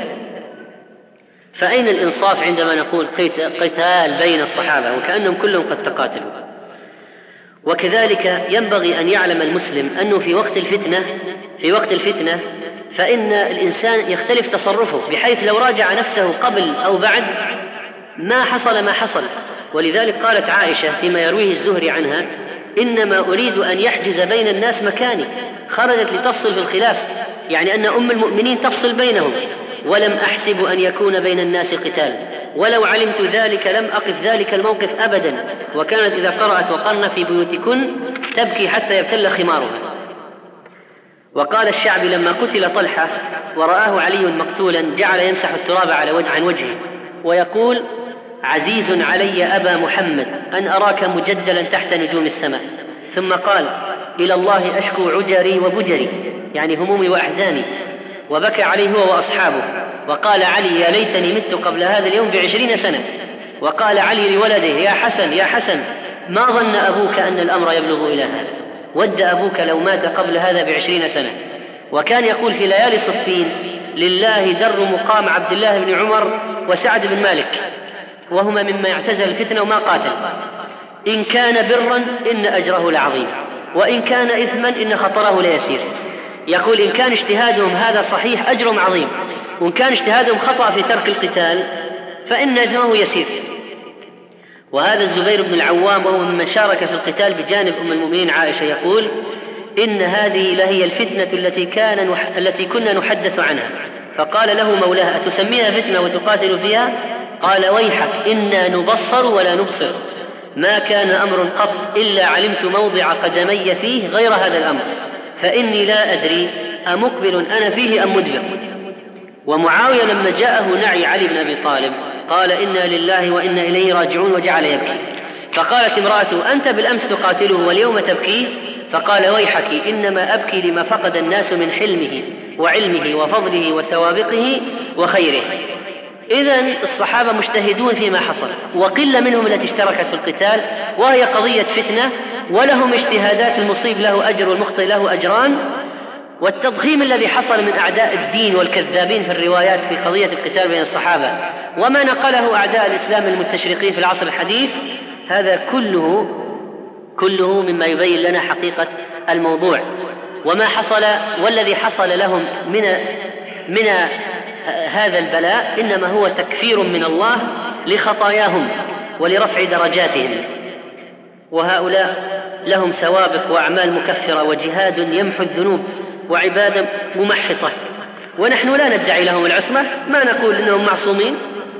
فأين الإنصاف عندما نقول قتال بين الصحابة وكأنهم كلهم قد تقاتلوا؟ وكذلك ينبغي أن يعلم المسلم أنه في وقت الفتنة في وقت الفتنة فإن الإنسان يختلف تصرفه، بحيث لو راجع نفسه قبل أو بعد ما حصل ما حصل. ولذلك قالت عائشة فيما يرويه الزهري عنها: إنما أريد أن يحجز بين الناس مكاني. خرجت لتفصل في الخلاف، يعني أن أم المؤمنين تفصل بينهم. ولم أحسب أن يكون بين الناس قتال، ولو علمت ذلك لم أقف ذلك الموقف أبدا. وكانت إذا قرأت: وقرن في بيوتكن تبكي حتى يبتل خمارها. وقال الشعبي لما قتل طلحة ورآه علي مقتولا جعل يمسح التراب على وجه عن وجهه ويقول: عزيز علي أبا محمد أن أراك مجدلا تحت نجوم السماء. ثم قال: إلى الله أشكو عجري وبجري، يعني همومي وأحزاني. وبكى عليه هو وأصحابه. وقال علي: يا ليتني مت قبل هذا اليوم بعشرين سنة. وقال علي لولده: يا حسن يا حسن، ما ظن أبوك أن الأمر يبلغ إلى هذا؟ ود أبوك لو مات قبل هذا بعشرين سنة. وكان يقول في ليالي صفين: لله در مقام عبد الله بن عمر وسعد بن مالك، وهما مما يعتزل الفتنة وما قاتل. إن كان برا إن أجره لعظيم، وإن كان إثما إن خطره ليسير. يقول: إن كان اجتهادهم هذا صحيح أجرهم عظيم، وإن كان اجتهادهم خطأ في ترك القتال فإن إثمه يسير. وهذا الزبير بن العوام وهو ممن شارك في القتال بجانب أم المؤمنين عائشة يقول: إن هذه لهي الفتنة التي, كان نح... التي كنا نحدث عنها. فقال له مولاه: أتسميها فتنة وتقاتل فيها؟ قال: ويحك، إنا نبصر ولا نبصر، ما كان أمر قط إلا علمت موضع قدمي فيه غير هذا الأمر، فإني لا أدري أمقبل أنا فيه أم مدبر. ومعاوية لما جاءه نعي علي بن أبي طالب قال: إنا لله وإنا إليه راجعون، وجعل يبكي. فقالت امرأته: أنت بالأمس تقاتله واليوم تبكي؟ فقال: ويحك، إنما أبكي لما فقد الناس من حلمه وعلمه وفضله وسوابقه وخيره. إذن الصحابة مجتهدون فيما حصل، وقلة منهم التي اشتركت في القتال، وهي قضية فتنة، ولهم اجتهادات، المصيب له أجر والمخطئ له أجران. والتضخيم الذي حصل من أعداء الدين والكذابين في الروايات في قضية القتال بين الصحابة وما نقله أعداء الإسلام المستشرقين في العصر الحديث، هذا كله كله مما يبين لنا حقيقة الموضوع وما حصل. والذي حصل لهم من من هذا البلاء إنما هو تكفير من الله لخطاياهم ولرفع درجاتهم. وهؤلاء لهم سوابق وأعمال مكفرة وجهاد يمحو الذنوب وعبادة ممحصة، ونحن لا ندعي لهم العصمة، ما نقول إنهم معصومين،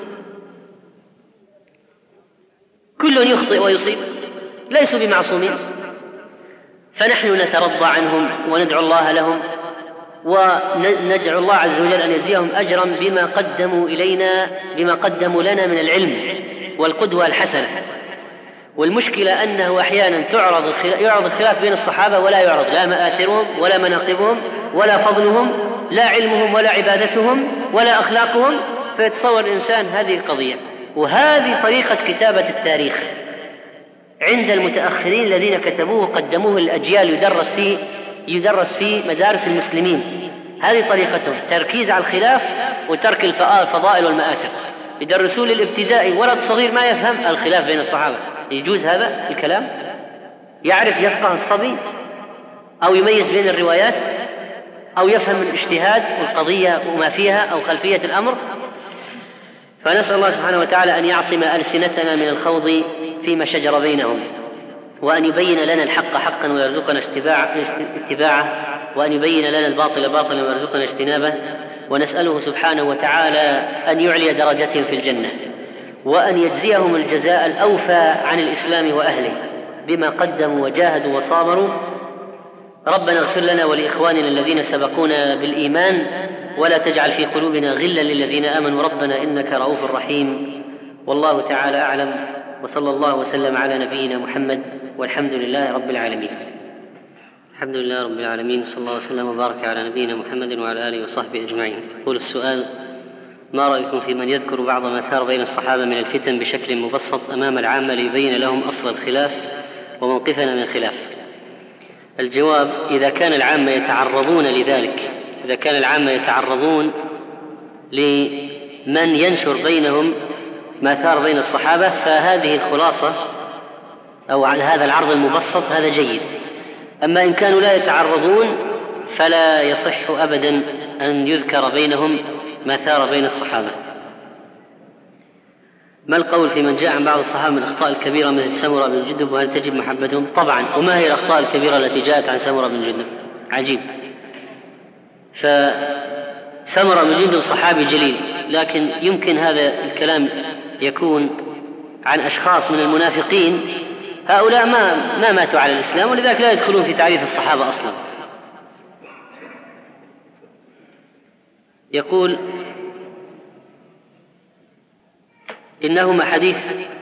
كل يخطئ ويصيب، ليسوا بمعصومين. فنحن نترضى عنهم وندعو الله لهم، وندعو الله عز وجل أن يجزيهم أجرا بما قدموا إلينا بما قدموا لنا من العلم والقدوة الحسنة. والمشكلة أنه أحيانا تعرض يعرض الخلاف بين الصحابة ولا يعرض لا مآثرهم ولا مناقبهم ولا فضلهم، لا علمهم ولا عبادتهم ولا أخلاقهم، فيتصور الإنسان هذه القضية. وهذه طريقة كتابة التاريخ عند المتأخرين الذين كتبوه قدموه للأجيال يدرس فيه يدرس في مدارس المسلمين. هذه طريقتهم، تركيز على الخلاف وترك الفضائل والمآثر. يدرسون للابتدائي ولد صغير ما يفهم الخلاف بين الصحابة، يجوز هذا الكلام؟ يعرف يفقه الصبي أو يميز بين الروايات أو يفهم الاجتهاد والقضية وما فيها أو خلفية الأمر؟ فنسأل الله سبحانه وتعالى أن يعصم ألسنتنا من الخوض فيما شجر بينهم. وأن يبين لنا الحق حقا ويرزقنا اتباعه، وأن يبين لنا الباطل باطلا ويرزقنا اجتنابه، ونسأله سبحانه وتعالى أن يعلي درجتهم في الجنة، وأن يجزيهم الجزاء الأوفى عن الإسلام وأهله بما قدموا وجاهدوا وصابروا. ربنا اغفر لنا ولإخواننا الذين سبقونا بالإيمان، ولا تجعل في قلوبنا غلا للذين آمنوا ربنا إنك رؤوف رحيم. والله تعالى أعلم، وصلى الله وسلم على نبينا محمد، والحمد لله رب العالمين. الحمد لله رب العالمين، صلى الله وسلم وبارك على نبينا محمد وعلى آله وصحبه أجمعين. يقول السؤال: ما رأيكم في من يذكر بعض ما ثار بين الصحابة من الفتن بشكل مبسط أمام العامة ليبين لهم أصل الخلاف وموقفنا من الخلاف؟ الجواب: إذا كان العامة يتعرضون لذلك، إذا كان العامة يتعرضون لمن ينشر بينهم ما ثار بين الصحابة، فهذه الخلاصة أو عن هذا العرض المبسط هذا جيد. أما إن كانوا لا يتعرضون فلا يصح أبدا أن يذكر بينهم ما ثار بين الصحابة. ما القول في من جاء عن بعض الصحابة من الأخطاء الكبيرة مثل سمرة بن جندب، وهل تجب محبتهم؟ طبعا. وما هي الأخطاء الكبيرة التي جاءت عن سمرة بن جندب؟ عجيب. فسمرة بن جندب صحابي جليل، لكن يمكن هذا الكلام يكون عن أشخاص من المنافقين، هؤلاء ما, ما ماتوا على الإسلام، ولذلك لا يدخلون في تعريف الصحابة أصلا. يقول: إنهما حديث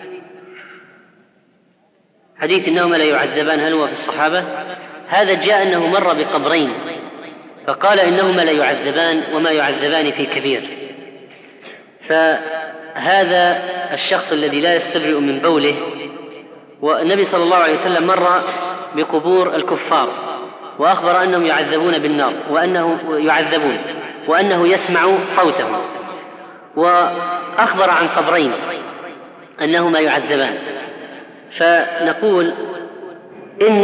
حديث إنهما لا يعذبان، هل هو في الصحابة؟ هذا جاء أنه مر بقبرين فقال إنهما لا يعذبان وما يعذبان في كبير. فهذا الشخص الذي لا يستبرئ من بوله، والنبي صلى الله عليه وسلم مر بقبور الكفار وأخبر أنهم يعذبون بالنار، وأنه يعذبون وأنه يسمع صوتهم، وأخبر عن قبرين أنهما يعذبان. فنقول إن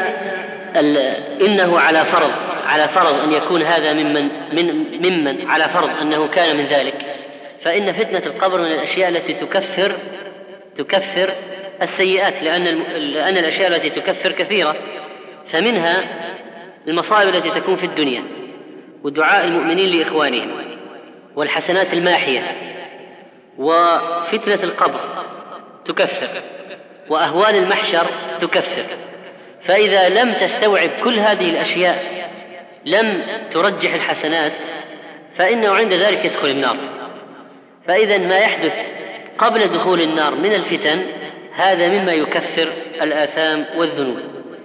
إنه على فرض على فرض أن يكون هذا ممن من ممن على فرض أنه كان من ذلك، فإن فتنة القبر من الأشياء التي تكفر تكفر السيئات، لأن لأن الأشياء التي تكفر كثيرة، فمنها المصائب التي تكون في الدنيا، ودعاء المؤمنين لإخوانهم، والحسنات الماحية، وفتنة القبر تكفر، وأهوال المحشر تكفر. فإذا لم تستوعب كل هذه الأشياء، لم ترجح الحسنات، فإنه عند ذلك يدخل النار. فإذا ما يحدث قبل دخول النار من الفتن هذا مما يكفر الآثام والذنوب.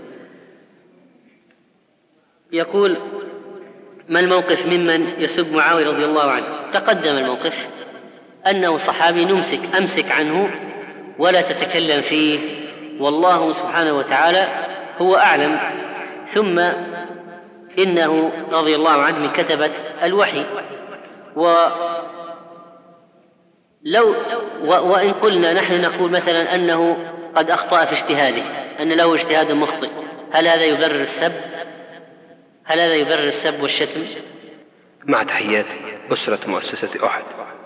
يقول: ما الموقف ممن يسب معاوية رضي الله عنه؟ تقدم الموقف أنه صحابي نمسك أمسك عنه ولا تتكلم فيه، والله سبحانه وتعالى هو أعلم. ثم إنه رضي الله عنه من كتبة الوحي، ولو وإن قلنا نحن نقول مثلا أنه قد أخطأ في اجتهاده، أن له اجتهاد مخطئ، هل هذا يبرر السب؟ هل هذا يبرر السب والشتم؟ مع تحيات أسرة مؤسسة أحد.